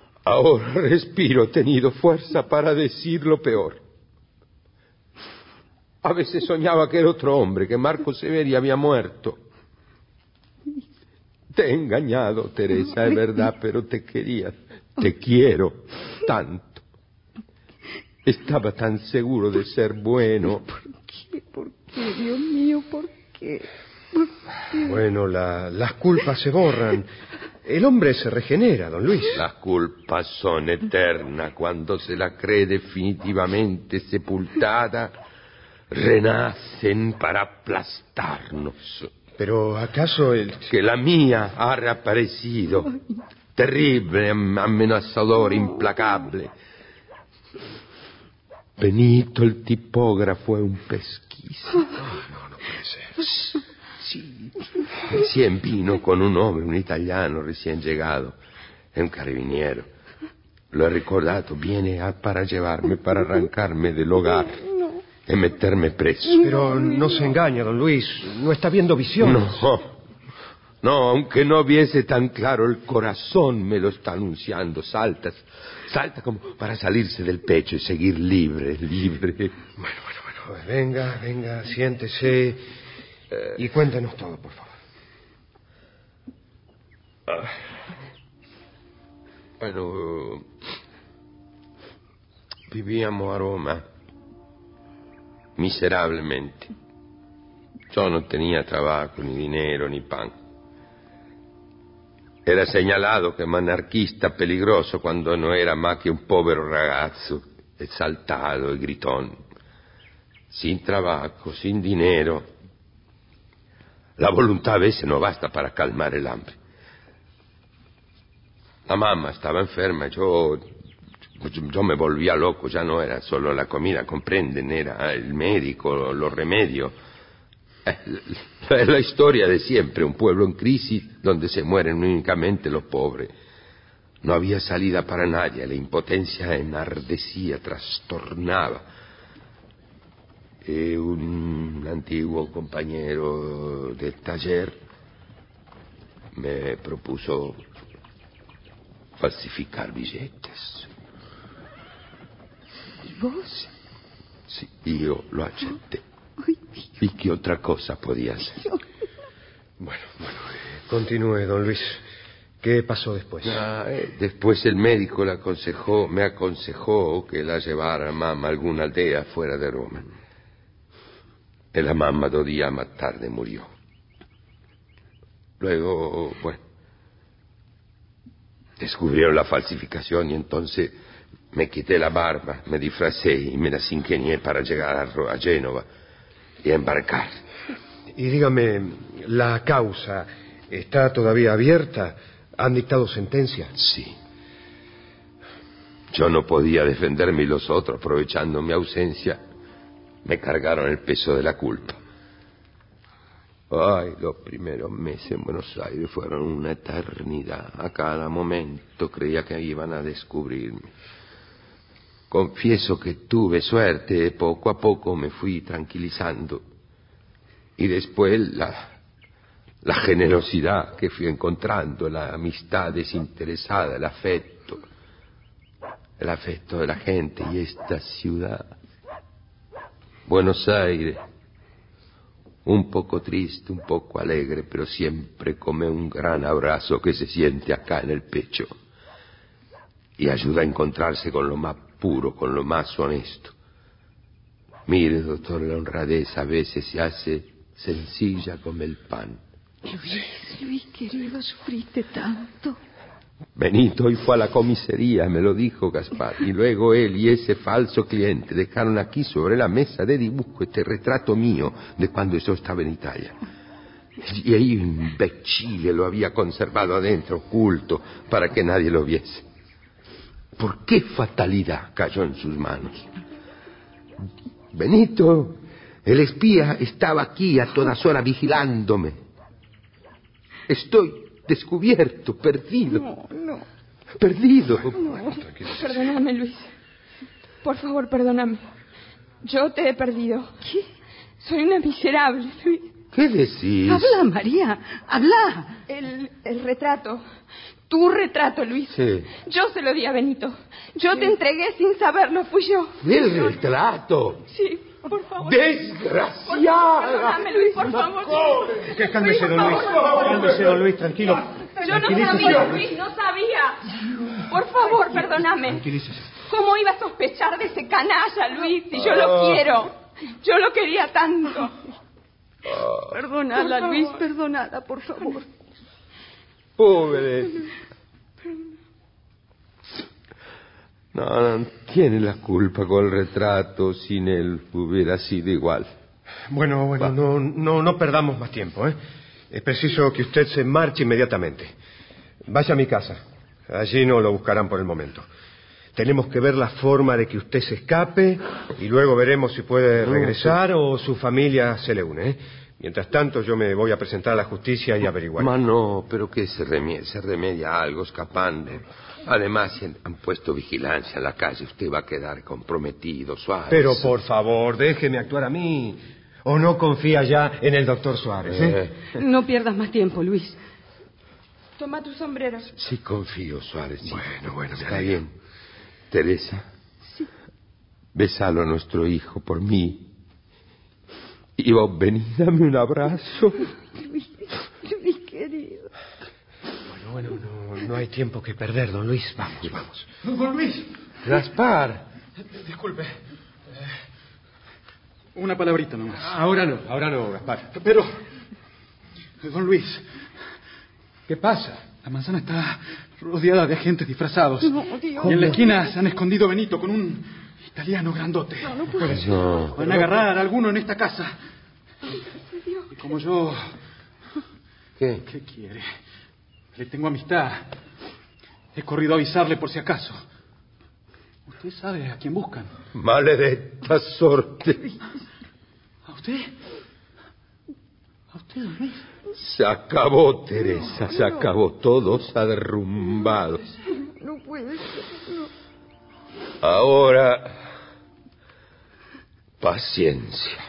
Ahora respiro, he tenido fuerza para decir lo peor. A veces soñaba que era otro hombre, que Marco Severi había muerto. Te he engañado, Teresa, es verdad, pero te quería. Te quiero tanto. Estaba tan seguro de ser bueno. ¿Por qué, Dios mío? ¿Por qué? ¿Por qué? Bueno, las culpas se borran. El hombre se regenera, don Luis. Las culpas son eternas. Cuando se la cree definitivamente sepultada, renacen para aplastarnos. Pero ¿acaso que la mía ha reaparecido? Terrible, amenazador, implacable. Benito, el tipógrafo, è un pesquisa. No puede ser. Sí. Recién vino con un hombre, un italiano recién llegado. È un carabiniero. Lo he recordado. Viene para llevarme, para arrancarme del hogar y meterme preso. Pero no se engaña, don Luis. No está viendo visiones. No, aunque no viese tan claro, el corazón me lo está anunciando. Salta como para salirse del pecho y seguir libre. Bueno. Venga, siéntese y cuéntenos todo, por favor. Bueno, vivíamos a Roma miserablemente. Yo no tenía trabajo, ni dinero, ni pan. Era segnalato come anarchista peligroso quando non era más che un povero ragazzo, exaltado e gritón. Sin trabajo, sin dinero. La voluntad a veces no basta para calmar el hambre. La mamá estaba enferma, yo me volvía loco, ya no era solo la comida, comprenden, era el médico, los remedios. Es la historia de siempre, un pueblo en crisis donde se mueren únicamente los pobres. No había salida para nadie, la impotencia enardecía, trastornaba. Y un antiguo compañero del taller me propuso falsificar billetes. ¿Y vos? Sí, yo lo acepté. ¿Y qué otra cosa podía hacer? Bueno, continúe, don Luis. ¿Qué pasó después? Después el médico me aconsejó que la llevara a mamá a alguna aldea fuera de Roma. Y la mamá 2 días más tarde murió. Luego, descubrieron la falsificación y entonces me quité la barba, me disfracé y me las ingenié para llegar a Génova y embarcar. Y dígame, ¿la causa está todavía abierta? ¿Han dictado sentencia? Sí. Yo no podía defenderme y los otros, aprovechando mi ausencia, me cargaron el peso de la culpa. Ay, los primeros meses en Buenos Aires fueron una eternidad. A cada momento creía que iban a descubrirme. Confieso que tuve suerte, poco a poco me fui tranquilizando. Y después la generosidad que fui encontrando, la amistad desinteresada, el afecto de la gente y esta ciudad. Buenos Aires, un poco triste, un poco alegre, pero siempre come un gran abrazo que se siente acá en el pecho y ayuda a encontrarse con lo más puro, con lo más honesto. Mire, doctor, la honradez a veces se hace sencilla como el pan. Luis, querido, sufriste tanto. Benito hoy fue a la comisaría, me lo dijo Gaspar, y luego él y ese falso cliente dejaron aquí sobre la mesa de dibujo este retrato mío de cuando yo estaba en Italia. Y ahí un imbécile lo había conservado adentro, oculto, para que nadie lo viese. ¿Por qué fatalidad cayó en sus manos? Benito, el espía, estaba aquí a todas horas vigilándome. Estoy descubierto, perdido. No. Perdido. No. Perdóname, Luis. Por favor, perdóname. Yo te he perdido. ¿Qué? Soy una miserable, Luis. ¿Qué decís? Habla, María, habla. El retrato. Tu retrato, Luis. Sí. Yo se lo di a Benito. Yo te entregué sin saberlo, fui yo. ¿El retrato? Sí. Por favor. ¡Desgraciada! Perdóname, Luis, por favor. Cálmese, don Luis. Cálmese, don Luis, tranquilo. Yo no sabía, Luis, no sabía. Por favor, perdóname. Tranquilícese. ¿Cómo iba a sospechar de ese canalla, Luis? Si yo lo quiero. Yo lo quería tanto. Perdonala, Luis, perdonala, por favor. Pobre. No tiene la culpa con el retrato. Sin él hubiera sido igual. Bueno, no perdamos más tiempo, ¿eh? Es preciso que usted se marche inmediatamente. Vaya a mi casa. Allí no lo buscarán por el momento. Tenemos que ver la forma de que usted se escape y luego veremos si puede regresar o su familia se le une, ¿eh? Mientras tanto, yo me voy a presentar a la justicia y averiguar. No, pero que se remedia algo escapando. Además, si han puesto vigilancia en la calle, usted va a quedar comprometido, Suárez. Pero, por favor, déjeme actuar a mí. ¿O no confía ya en el doctor Suárez? No pierdas más tiempo, Luis. Toma tu sombrero. Sí, confío, Suárez. Sí. Bueno, Está bien. Teresa, sí. Besalo a nuestro hijo por mí. Y vos vení, dame un abrazo. Luis querido. Bueno, no hay tiempo que perder, don Luis. Vamos. Don Luis. Gaspar. Disculpe. Una palabrita nomás. Ahora no, Gaspar. Pero, don Luis. ¿Qué pasa? La manzana está rodeada de agentes disfrazados. No, Dios. Y en la esquina se han escondido Benito con un italiano grandote. No puede ser. Van a agarrar a alguno en esta casa. Y como yo... ¿Qué quiere? Le tengo amistad. He corrido a avisarle por si acaso. ¿Usted sabe a quién buscan? Maledetta sorte. ¿A usted? ¿A usted, don Luis? Se acabó, Teresa, se acabó. Todos derrumbados. No puede ser, no. Ahora, paciencia.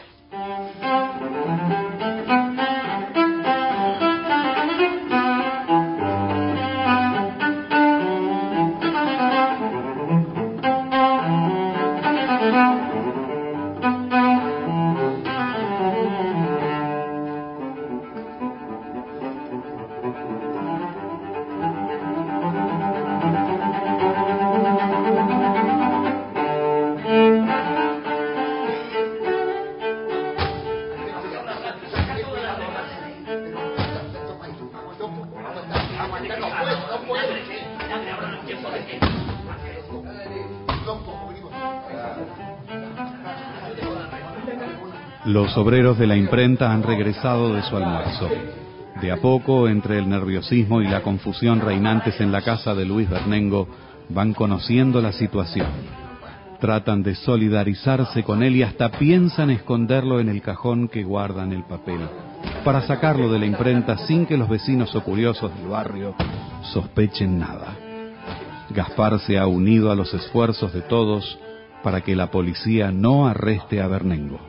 Los obreros de la imprenta han regresado de su almuerzo. De a poco, entre el nerviosismo y la confusión reinantes en la casa de Luis Bernengo, van conociendo la situación. Tratan de solidarizarse con él y hasta piensan esconderlo en el cajón que guardan el papel, para sacarlo de la imprenta sin que los vecinos o curiosos del barrio sospechen nada. Gaspar se ha unido a los esfuerzos de todos para que la policía no arreste a Bernengo.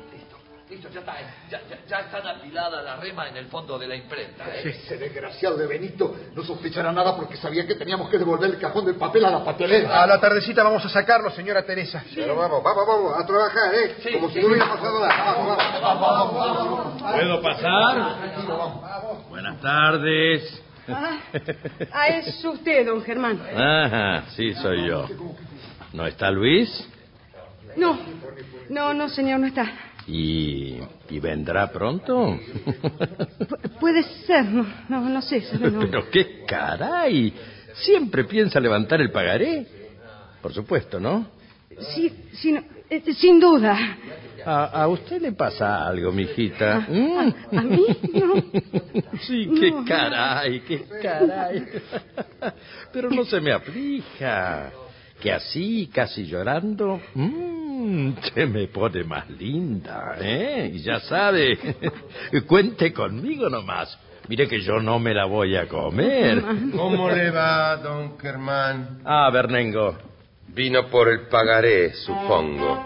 Ya están apiladas las remas en el fondo de la imprenta, ¿eh? Ese desgraciado de Benito no sospechará nada porque sabía que teníamos que devolver el cajón del papel a la papelera. A la tardecita vamos a sacarlo, señora Teresa. Pero vamos, a trabajar, ¿eh? Sí, como si no hubiera pasado nada. Vamos. ¿Puedo pasar? Buenas tardes. Es usted, don Germán. Ajá, sí, soy yo. ¿No está Luis? No, señor, no está. ¿Y vendrá pronto? Puede ser, no sé. ¿Sabe? No. Pero qué caray. ¿Siempre piensa levantar el pagaré? Por supuesto, ¿no? Sí, sin duda. ¿A usted le pasa algo, mijita? ¿A mí? No. Sí, qué caray. Pero no se me aflija. Que así, casi llorando, se me pone más linda, ¿eh? Y ya sabe, cuente conmigo nomás. Mire que yo no me la voy a comer. ¿Cómo le va, don Germán? Bernengo. Vino por el pagaré, supongo.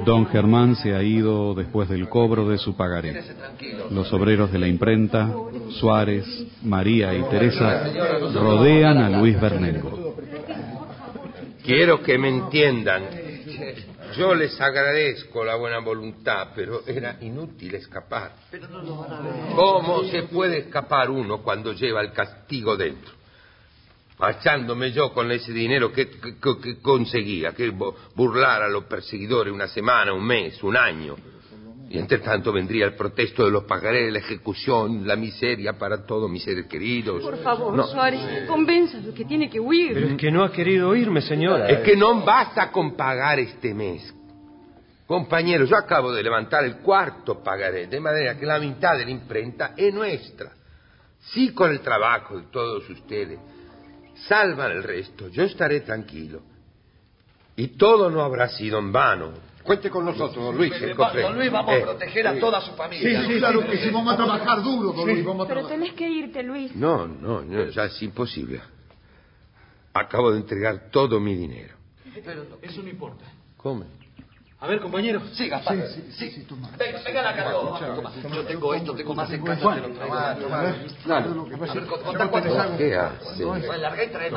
Don Germán se ha ido después del cobro de su pagaré. Los obreros de la imprenta, Suárez, María y Teresa, rodean a Luis Bernengo. Quiero que me entiendan. Yo les agradezco la buena voluntad, pero era inútil escapar. ¿Cómo se puede escapar uno cuando lleva el castigo dentro? Marchándome yo con ese dinero que conseguía, que burlar a los perseguidores una semana, un mes, un año. Y entre tanto vendría el protesto de los pagarés, la ejecución, la miseria para todos mis seres queridos. Por favor, Suárez, convénzalo que tiene que huir. Pero es que no ha querido oírme, señora. Es que no basta con pagar este mes. Compañeros, yo acabo de levantar el cuarto pagaré, de manera que la mitad de la imprenta es nuestra. Sí, con el trabajo de todos ustedes salvan el resto, yo estaré tranquilo. Y todo no habrá sido en vano. Cuente con nosotros, don Luis. Don Luis, vamos a proteger a toda su familia. Sí, claro que sí, vamos a trabajar duro, don Luis. Vamos a Pero trabajar. tenés que irte, Luis. No, ya es imposible. Acabo de entregar todo mi dinero. Pero eso no importa. ¿Cómo? A ver, compañero. Sí, Gaspar. Sí. Vengan acá todos. Yo tengo esto, tengo más en casa que lo traigo. Contá cuánto. ¿Qué hace? Larga y trae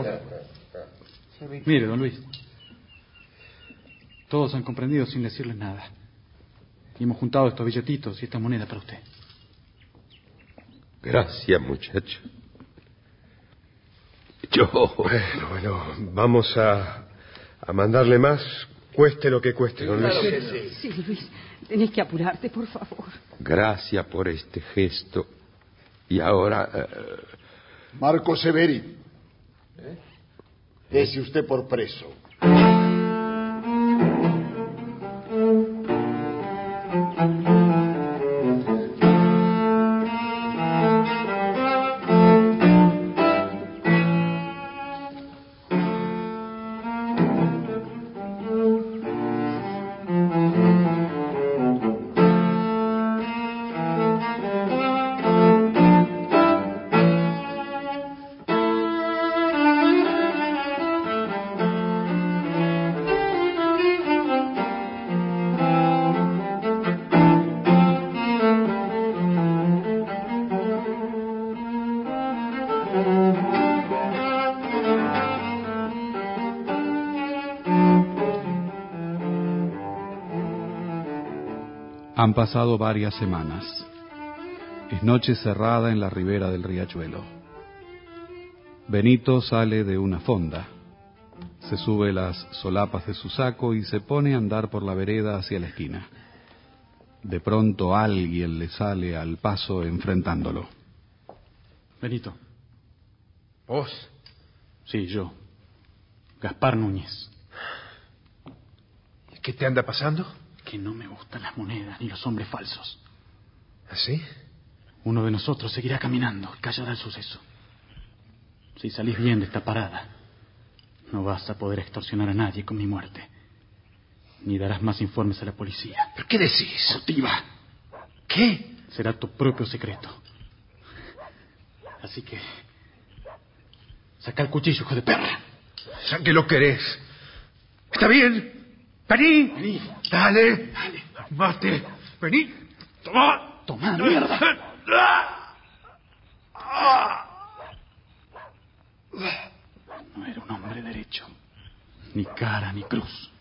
Mire, don Luis. Todos han comprendido sin decirles nada. Y hemos juntado estos billetitos y esta moneda para usted. Gracias, muchacho. Bueno, vamos a mandarle más, cueste lo que cueste, don Luis. Claro que sí. Sí, Luis, tenés que apurarte, por favor. Gracias por este gesto. Y ahora... Marco Severi. Dese usted por preso. Han pasado varias semanas. Es noche cerrada en la ribera del riachuelo. Benito sale de una fonda, se sube las solapas de su saco y se pone a andar por la vereda hacia la esquina. De pronto alguien le sale al paso enfrentándolo. Benito. ¿Vos? Sí, yo. Gaspar Núñez. ¿Qué te anda pasando? Que no me gustan las monedas ni los hombres falsos. ¿Así? Uno de nosotros seguirá caminando y callará el suceso. Si salís bien de esta parada, no vas a poder extorsionar a nadie con mi muerte. Ni darás más informes a la policía. ¿Pero qué decís? Ortiva. ¿Qué? Será tu propio secreto. Así que... saca el cuchillo, hijo de perra. ¿San que lo querés? ¿Está bien? ¡Vení! Vení. Dale. Mate. Vení. Toma. Toma, mierda. No era un hombre derecho. Ni cara ni cruz.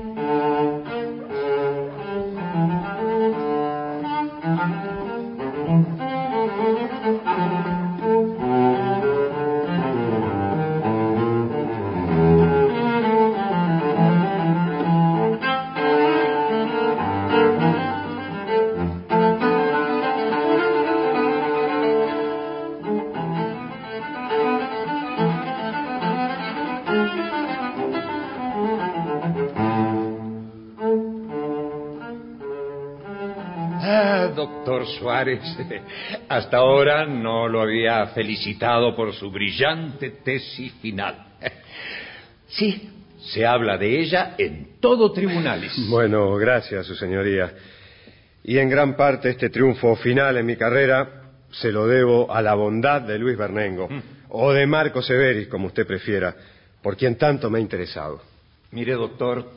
Doctor Suárez, hasta ahora no lo había felicitado por su brillante tesis final. Sí, se habla de ella en todo tribunales. Bueno, gracias, su señoría. Y en gran parte este triunfo final en mi carrera se lo debo a la bondad de Luis Bernengo, o de Marco Severi, como usted prefiera, por quien tanto me ha interesado. Mire, doctor,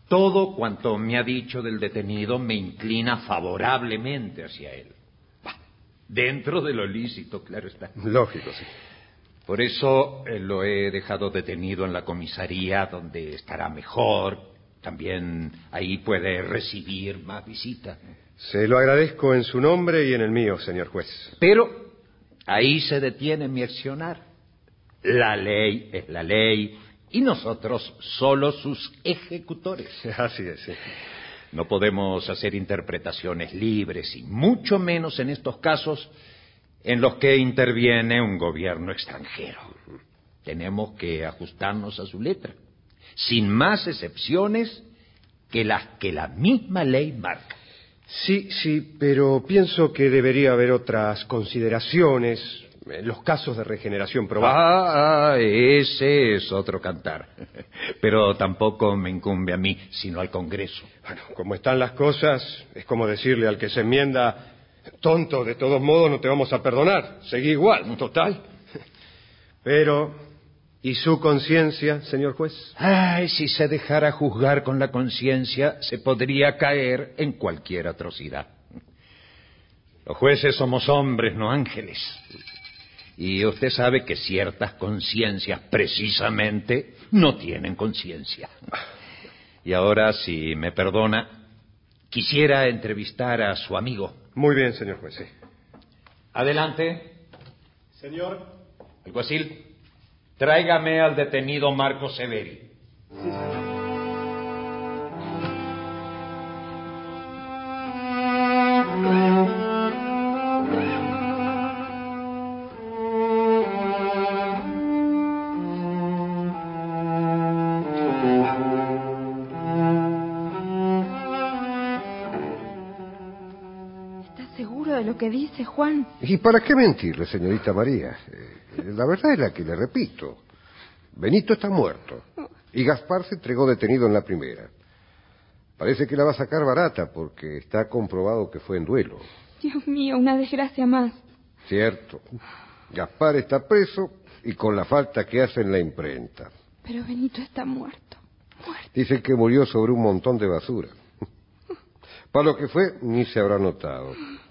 Todo cuanto me ha dicho del detenido me inclina favorablemente hacia él. Dentro de lo lícito, claro está. Lógico, sí. Por eso lo he dejado detenido en la comisaría, donde estará mejor. También ahí puede recibir más visitas. Se lo agradezco en su nombre y en el mío, señor juez. Pero ahí se detiene mi accionar. La ley es la ley y nosotros solo sus ejecutores. Así es, sí. No podemos hacer interpretaciones libres y mucho menos en estos casos en los que interviene un gobierno extranjero. Tenemos que ajustarnos a su letra, sin más excepciones que las que la misma ley marca. Sí, pero pienso que debería haber otras consideraciones en los casos de regeneración probada. Ese es otro cantar. Pero tampoco me incumbe a mí, sino al Congreso. Bueno, como están las cosas, es como decirle al que se enmienda: tonto, de todos modos no te vamos a perdonar, seguí igual, total. Pero, ¿y su conciencia, señor juez? Si se dejara juzgar con la conciencia, se podría caer en cualquier atrocidad. Los jueces somos hombres, no ángeles. Y usted sabe que ciertas conciencias, precisamente, no tienen conciencia. Y ahora, si me perdona, quisiera entrevistar a su amigo. Muy bien, señor juez, sí. Adelante. Señor. Alguacil, tráigame al detenido Marco Severi. Sí, señor. Que dice Juan. ¿Y para qué mentirle, señorita María? La verdad es la que le repito. Benito está muerto y Gaspar se entregó detenido en la primera. Parece que la va a sacar barata porque está comprobado que fue en duelo. Dios mío, una desgracia más. Cierto. Gaspar está preso y con la falta que hace en la imprenta. Pero Benito está muerto. Dicen que murió sobre un montón de basura. Para lo que fue, ni se habrá notado.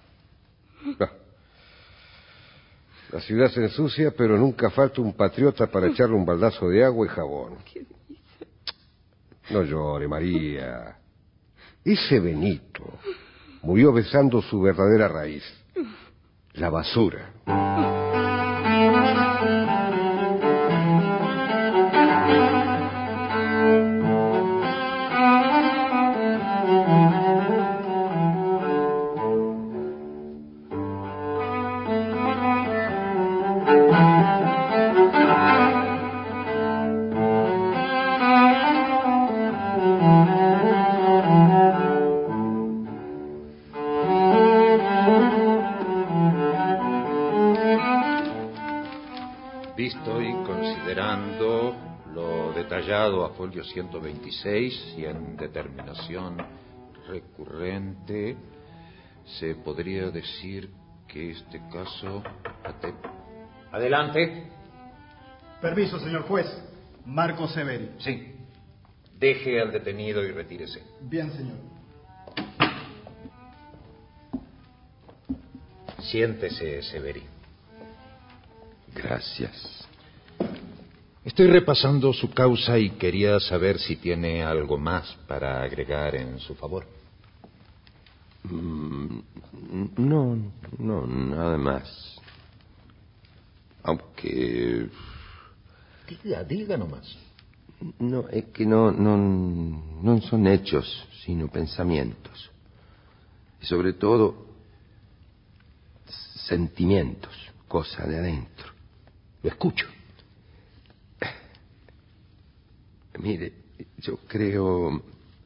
La ciudad se ensucia, pero nunca falta un patriota para echarle un baldazo de agua y jabón. No llore, María. Ese Benito murió besando su verdadera raíz, la basura. Visto y considerando lo detallado a folio 126 y en determinación recurrente, se podría decir que este caso... Adelante. Permiso, señor juez. Marco Severi. Sí. Deje al detenido y retírese. Bien, señor. Siéntese, Severi. Gracias. Estoy repasando su causa y quería saber si tiene algo más para agregar en su favor. No, nada más. Aunque... Diga nomás. No, es que no son hechos, sino pensamientos. Y sobre todo, sentimientos, cosa de adentro. Lo escucho. Mire, yo creo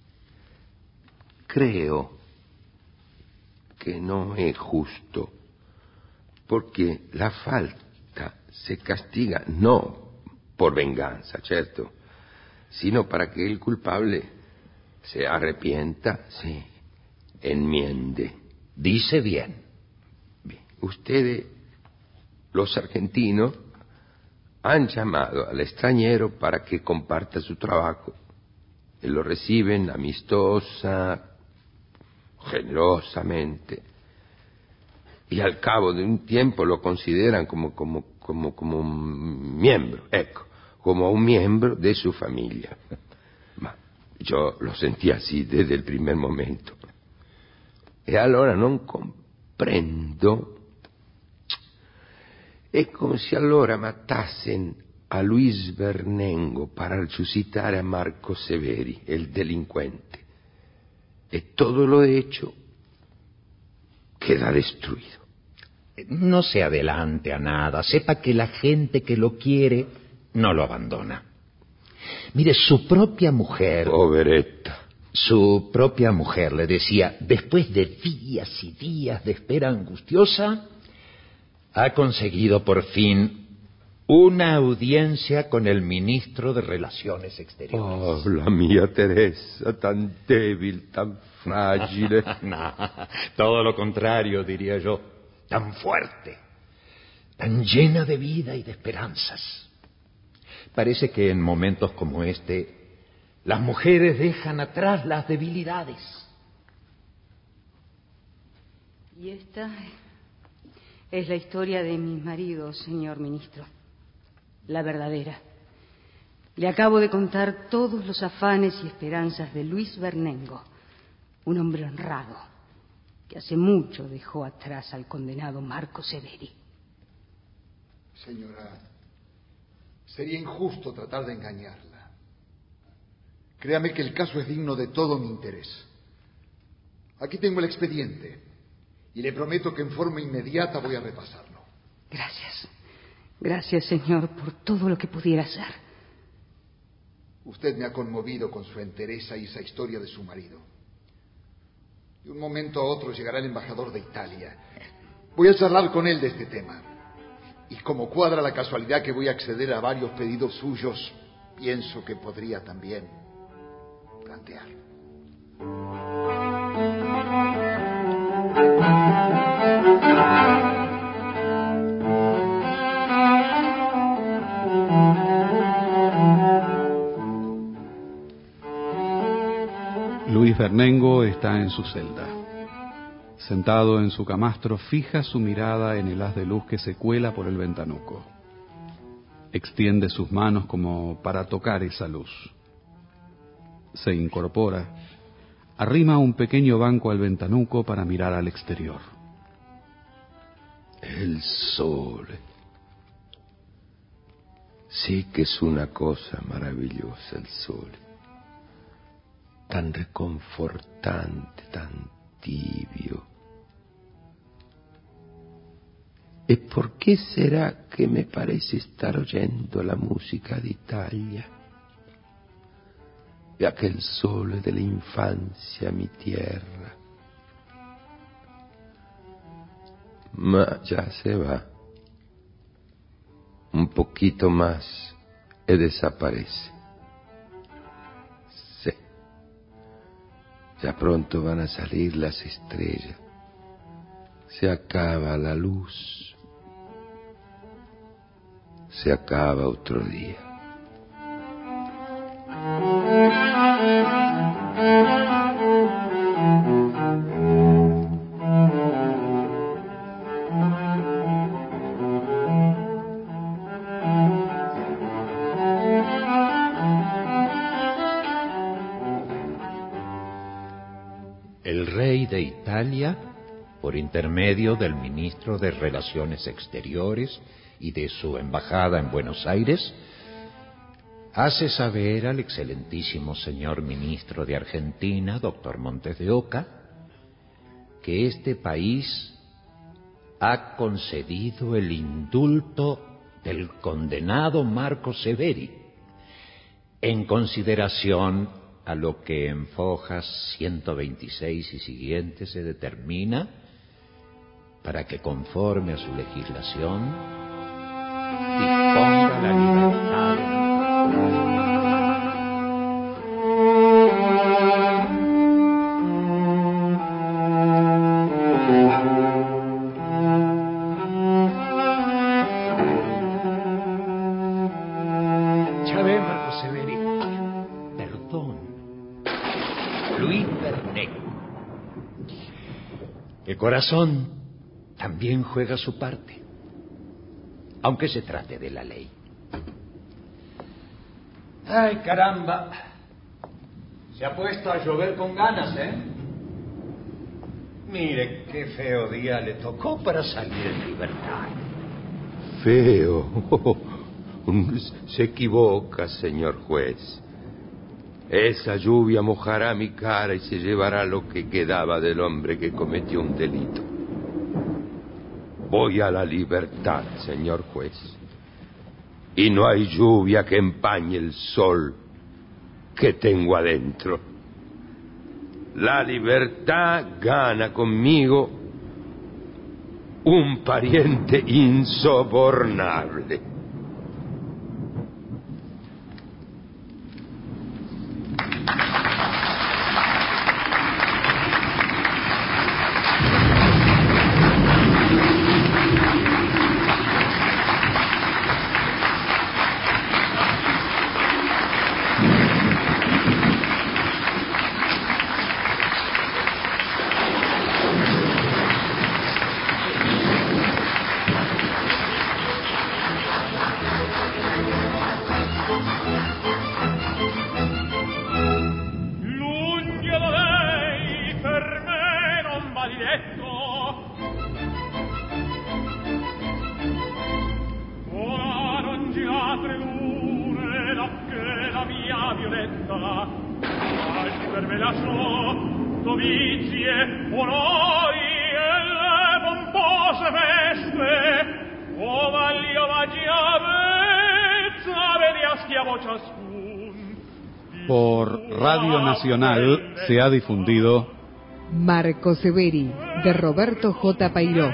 que no es justo, porque la falta se castiga no por venganza, ¿cierto? Sino para que el culpable se arrepienta, sí, enmiende. Dice bien. Bien. Ustedes, los argentinos, han llamado al extranjero para que comparta su trabajo Lo reciben amistosa, generosamente, y al cabo de un tiempo lo consideran como un miembro, como un miembro de su familia. Ma yo lo sentí así desde il primer momento. E allora non comprendo. È come se allora matassen a Luis Vernengo para resucitar a Marco Severi, el delincuente. Y todo lo hecho queda destruido. No se adelante a nada. Sepa que la gente que lo quiere no lo abandona. Mire, su propia mujer... Poveretta. Su propia mujer le decía, después de días y días de espera angustiosa, ha conseguido por fin una audiencia con el ministro de Relaciones Exteriores. Oh, la mia Teresa, tan débil, tan frágil. No, todo lo contrario, diría yo. Tan fuerte, tan llena de vida y de esperanzas. Parece que en momentos como este, las mujeres dejan atrás las debilidades. Y esta es la historia de mi marido, señor ministro. La verdadera. Le acabo de contar todos los afanes y esperanzas de Luis Vernengo, un hombre honrado, que hace mucho dejó atrás al condenado Marco Severi. Señora, sería injusto tratar de engañarla. Créame que el caso es digno de todo mi interés. Aquí tengo el expediente y le prometo que en forma inmediata voy a repasarlo. Gracias. Gracias, señor, por todo lo que pudiera hacer. Usted me ha conmovido con su entereza y esa historia de su marido. De un momento a otro llegará el embajador de Italia. Voy a charlar con él de este tema. Y como cuadra la casualidad que voy a acceder a varios pedidos suyos, pienso que podría también plantear. Luis Vernengo está en su celda. Sentado en su camastro, fija su mirada en el haz de luz que se cuela por el ventanuco. Extiende sus manos como para tocar esa luz. Se incorpora, arrima un pequeño banco al ventanuco para mirar al exterior. El sol. Sí que es una cosa maravillosa el sol. Tan reconfortante, tan tibio. ¿Y por qué será que me parece estar oyendo la música d'Italia? Y aquel sol de la infancia, mi tierra. Ma ya se va. Un poquito más y desaparece. Sí. Ya pronto van a salir las estrellas. Se acaba la luz. Se acaba otro día. El rey de Italia, por intermedio del ministro de Relaciones Exteriores y de su embajada en Buenos Aires, hace saber al excelentísimo señor ministro de Argentina, doctor Montes de Oca, que este país ha concedido el indulto del condenado Marco Severi, en consideración a lo que en Fojas 126 y siguientes se determina, para que conforme a su legislación disponga la libertad. Ya ve, Marco Severi, perdón. Luis Bernengo. El corazón también juega su parte, aunque se trate de la ley. Ay, caramba. Se ha puesto a llover con ganas, ¿eh? Mire, qué feo día le tocó para salir en libertad. Feo. Se equivoca, señor juez. Esa lluvia mojará mi cara y se llevará lo que quedaba del hombre que cometió un delito. Voy a la libertad, señor juez. Y no hay lluvia que empañe el sol que tengo adentro. La libertad gana conmigo un pariente insobornable. Por Radio Nacional se ha difundido Marco Severi, de Roberto J. Pairó.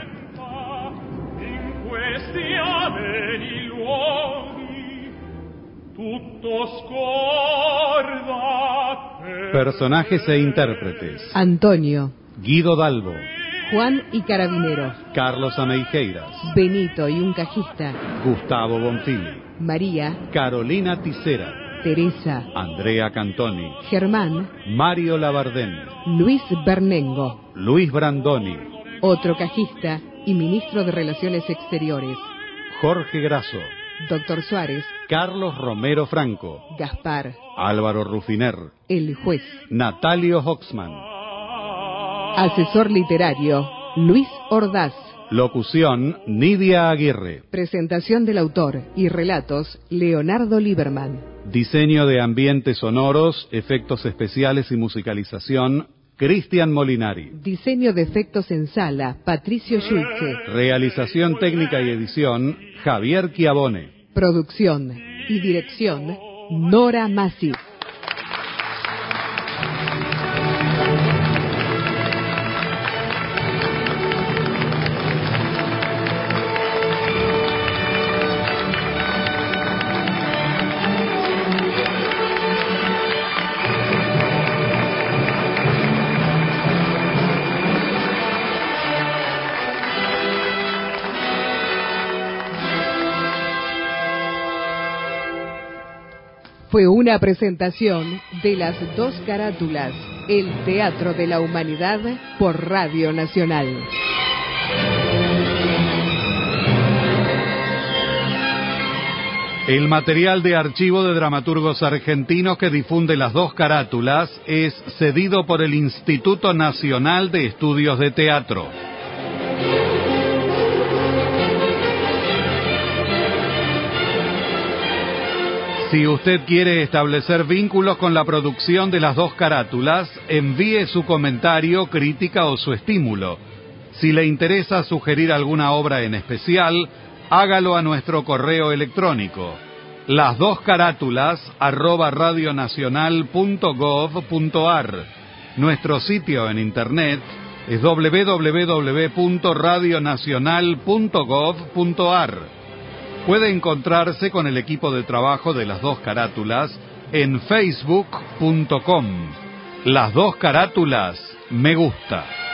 Personajes e intérpretes: Antonio, Guido Dalbo, Juan y Carabinero, Carlos Ameijeiras, Benito y un cajista, Gustavo Bonfili, María, Carolina Tisera, Teresa, Andrea Cantoni, Germán, Mario Labardén, Luis Bernengo, Luis Brandoni, otro cajista y ministro de Relaciones Exteriores, Jorge Grasso, Doctor Suárez, Carlos Romero Franco, Gaspar, Álvaro Rufiner, el juez, Natalio Hoxman. Asesor literario, Luis Ordaz. Locución, Nidia Aguirre. Presentación del autor y relatos, Leonardo Lieberman. Diseño de ambientes sonoros, efectos especiales y musicalización, Cristian Molinari. Diseño de efectos en sala, Patricio Schulze. Realización técnica y edición, Javier Chiavone. Producción y dirección, Nora Massi. Fue una presentación de Las Dos Carátulas, el Teatro de la Humanidad por Radio Nacional. El material de archivo de dramaturgos argentinos que difunde Las Dos Carátulas es cedido por el Instituto Nacional de Estudios de Teatro. Si usted quiere establecer vínculos con la producción de Las Dos Carátulas, envíe su comentario, crítica o su estímulo. Si le interesa sugerir alguna obra en especial, hágalo a nuestro correo electrónico, lasdoscarátulas@radionacional.gov.ar. Nuestro sitio en internet es www.radionacional.gov.ar. Puede encontrarse con el equipo de trabajo de Las Dos Carátulas en facebook.com. Las Dos Carátulas, me gusta.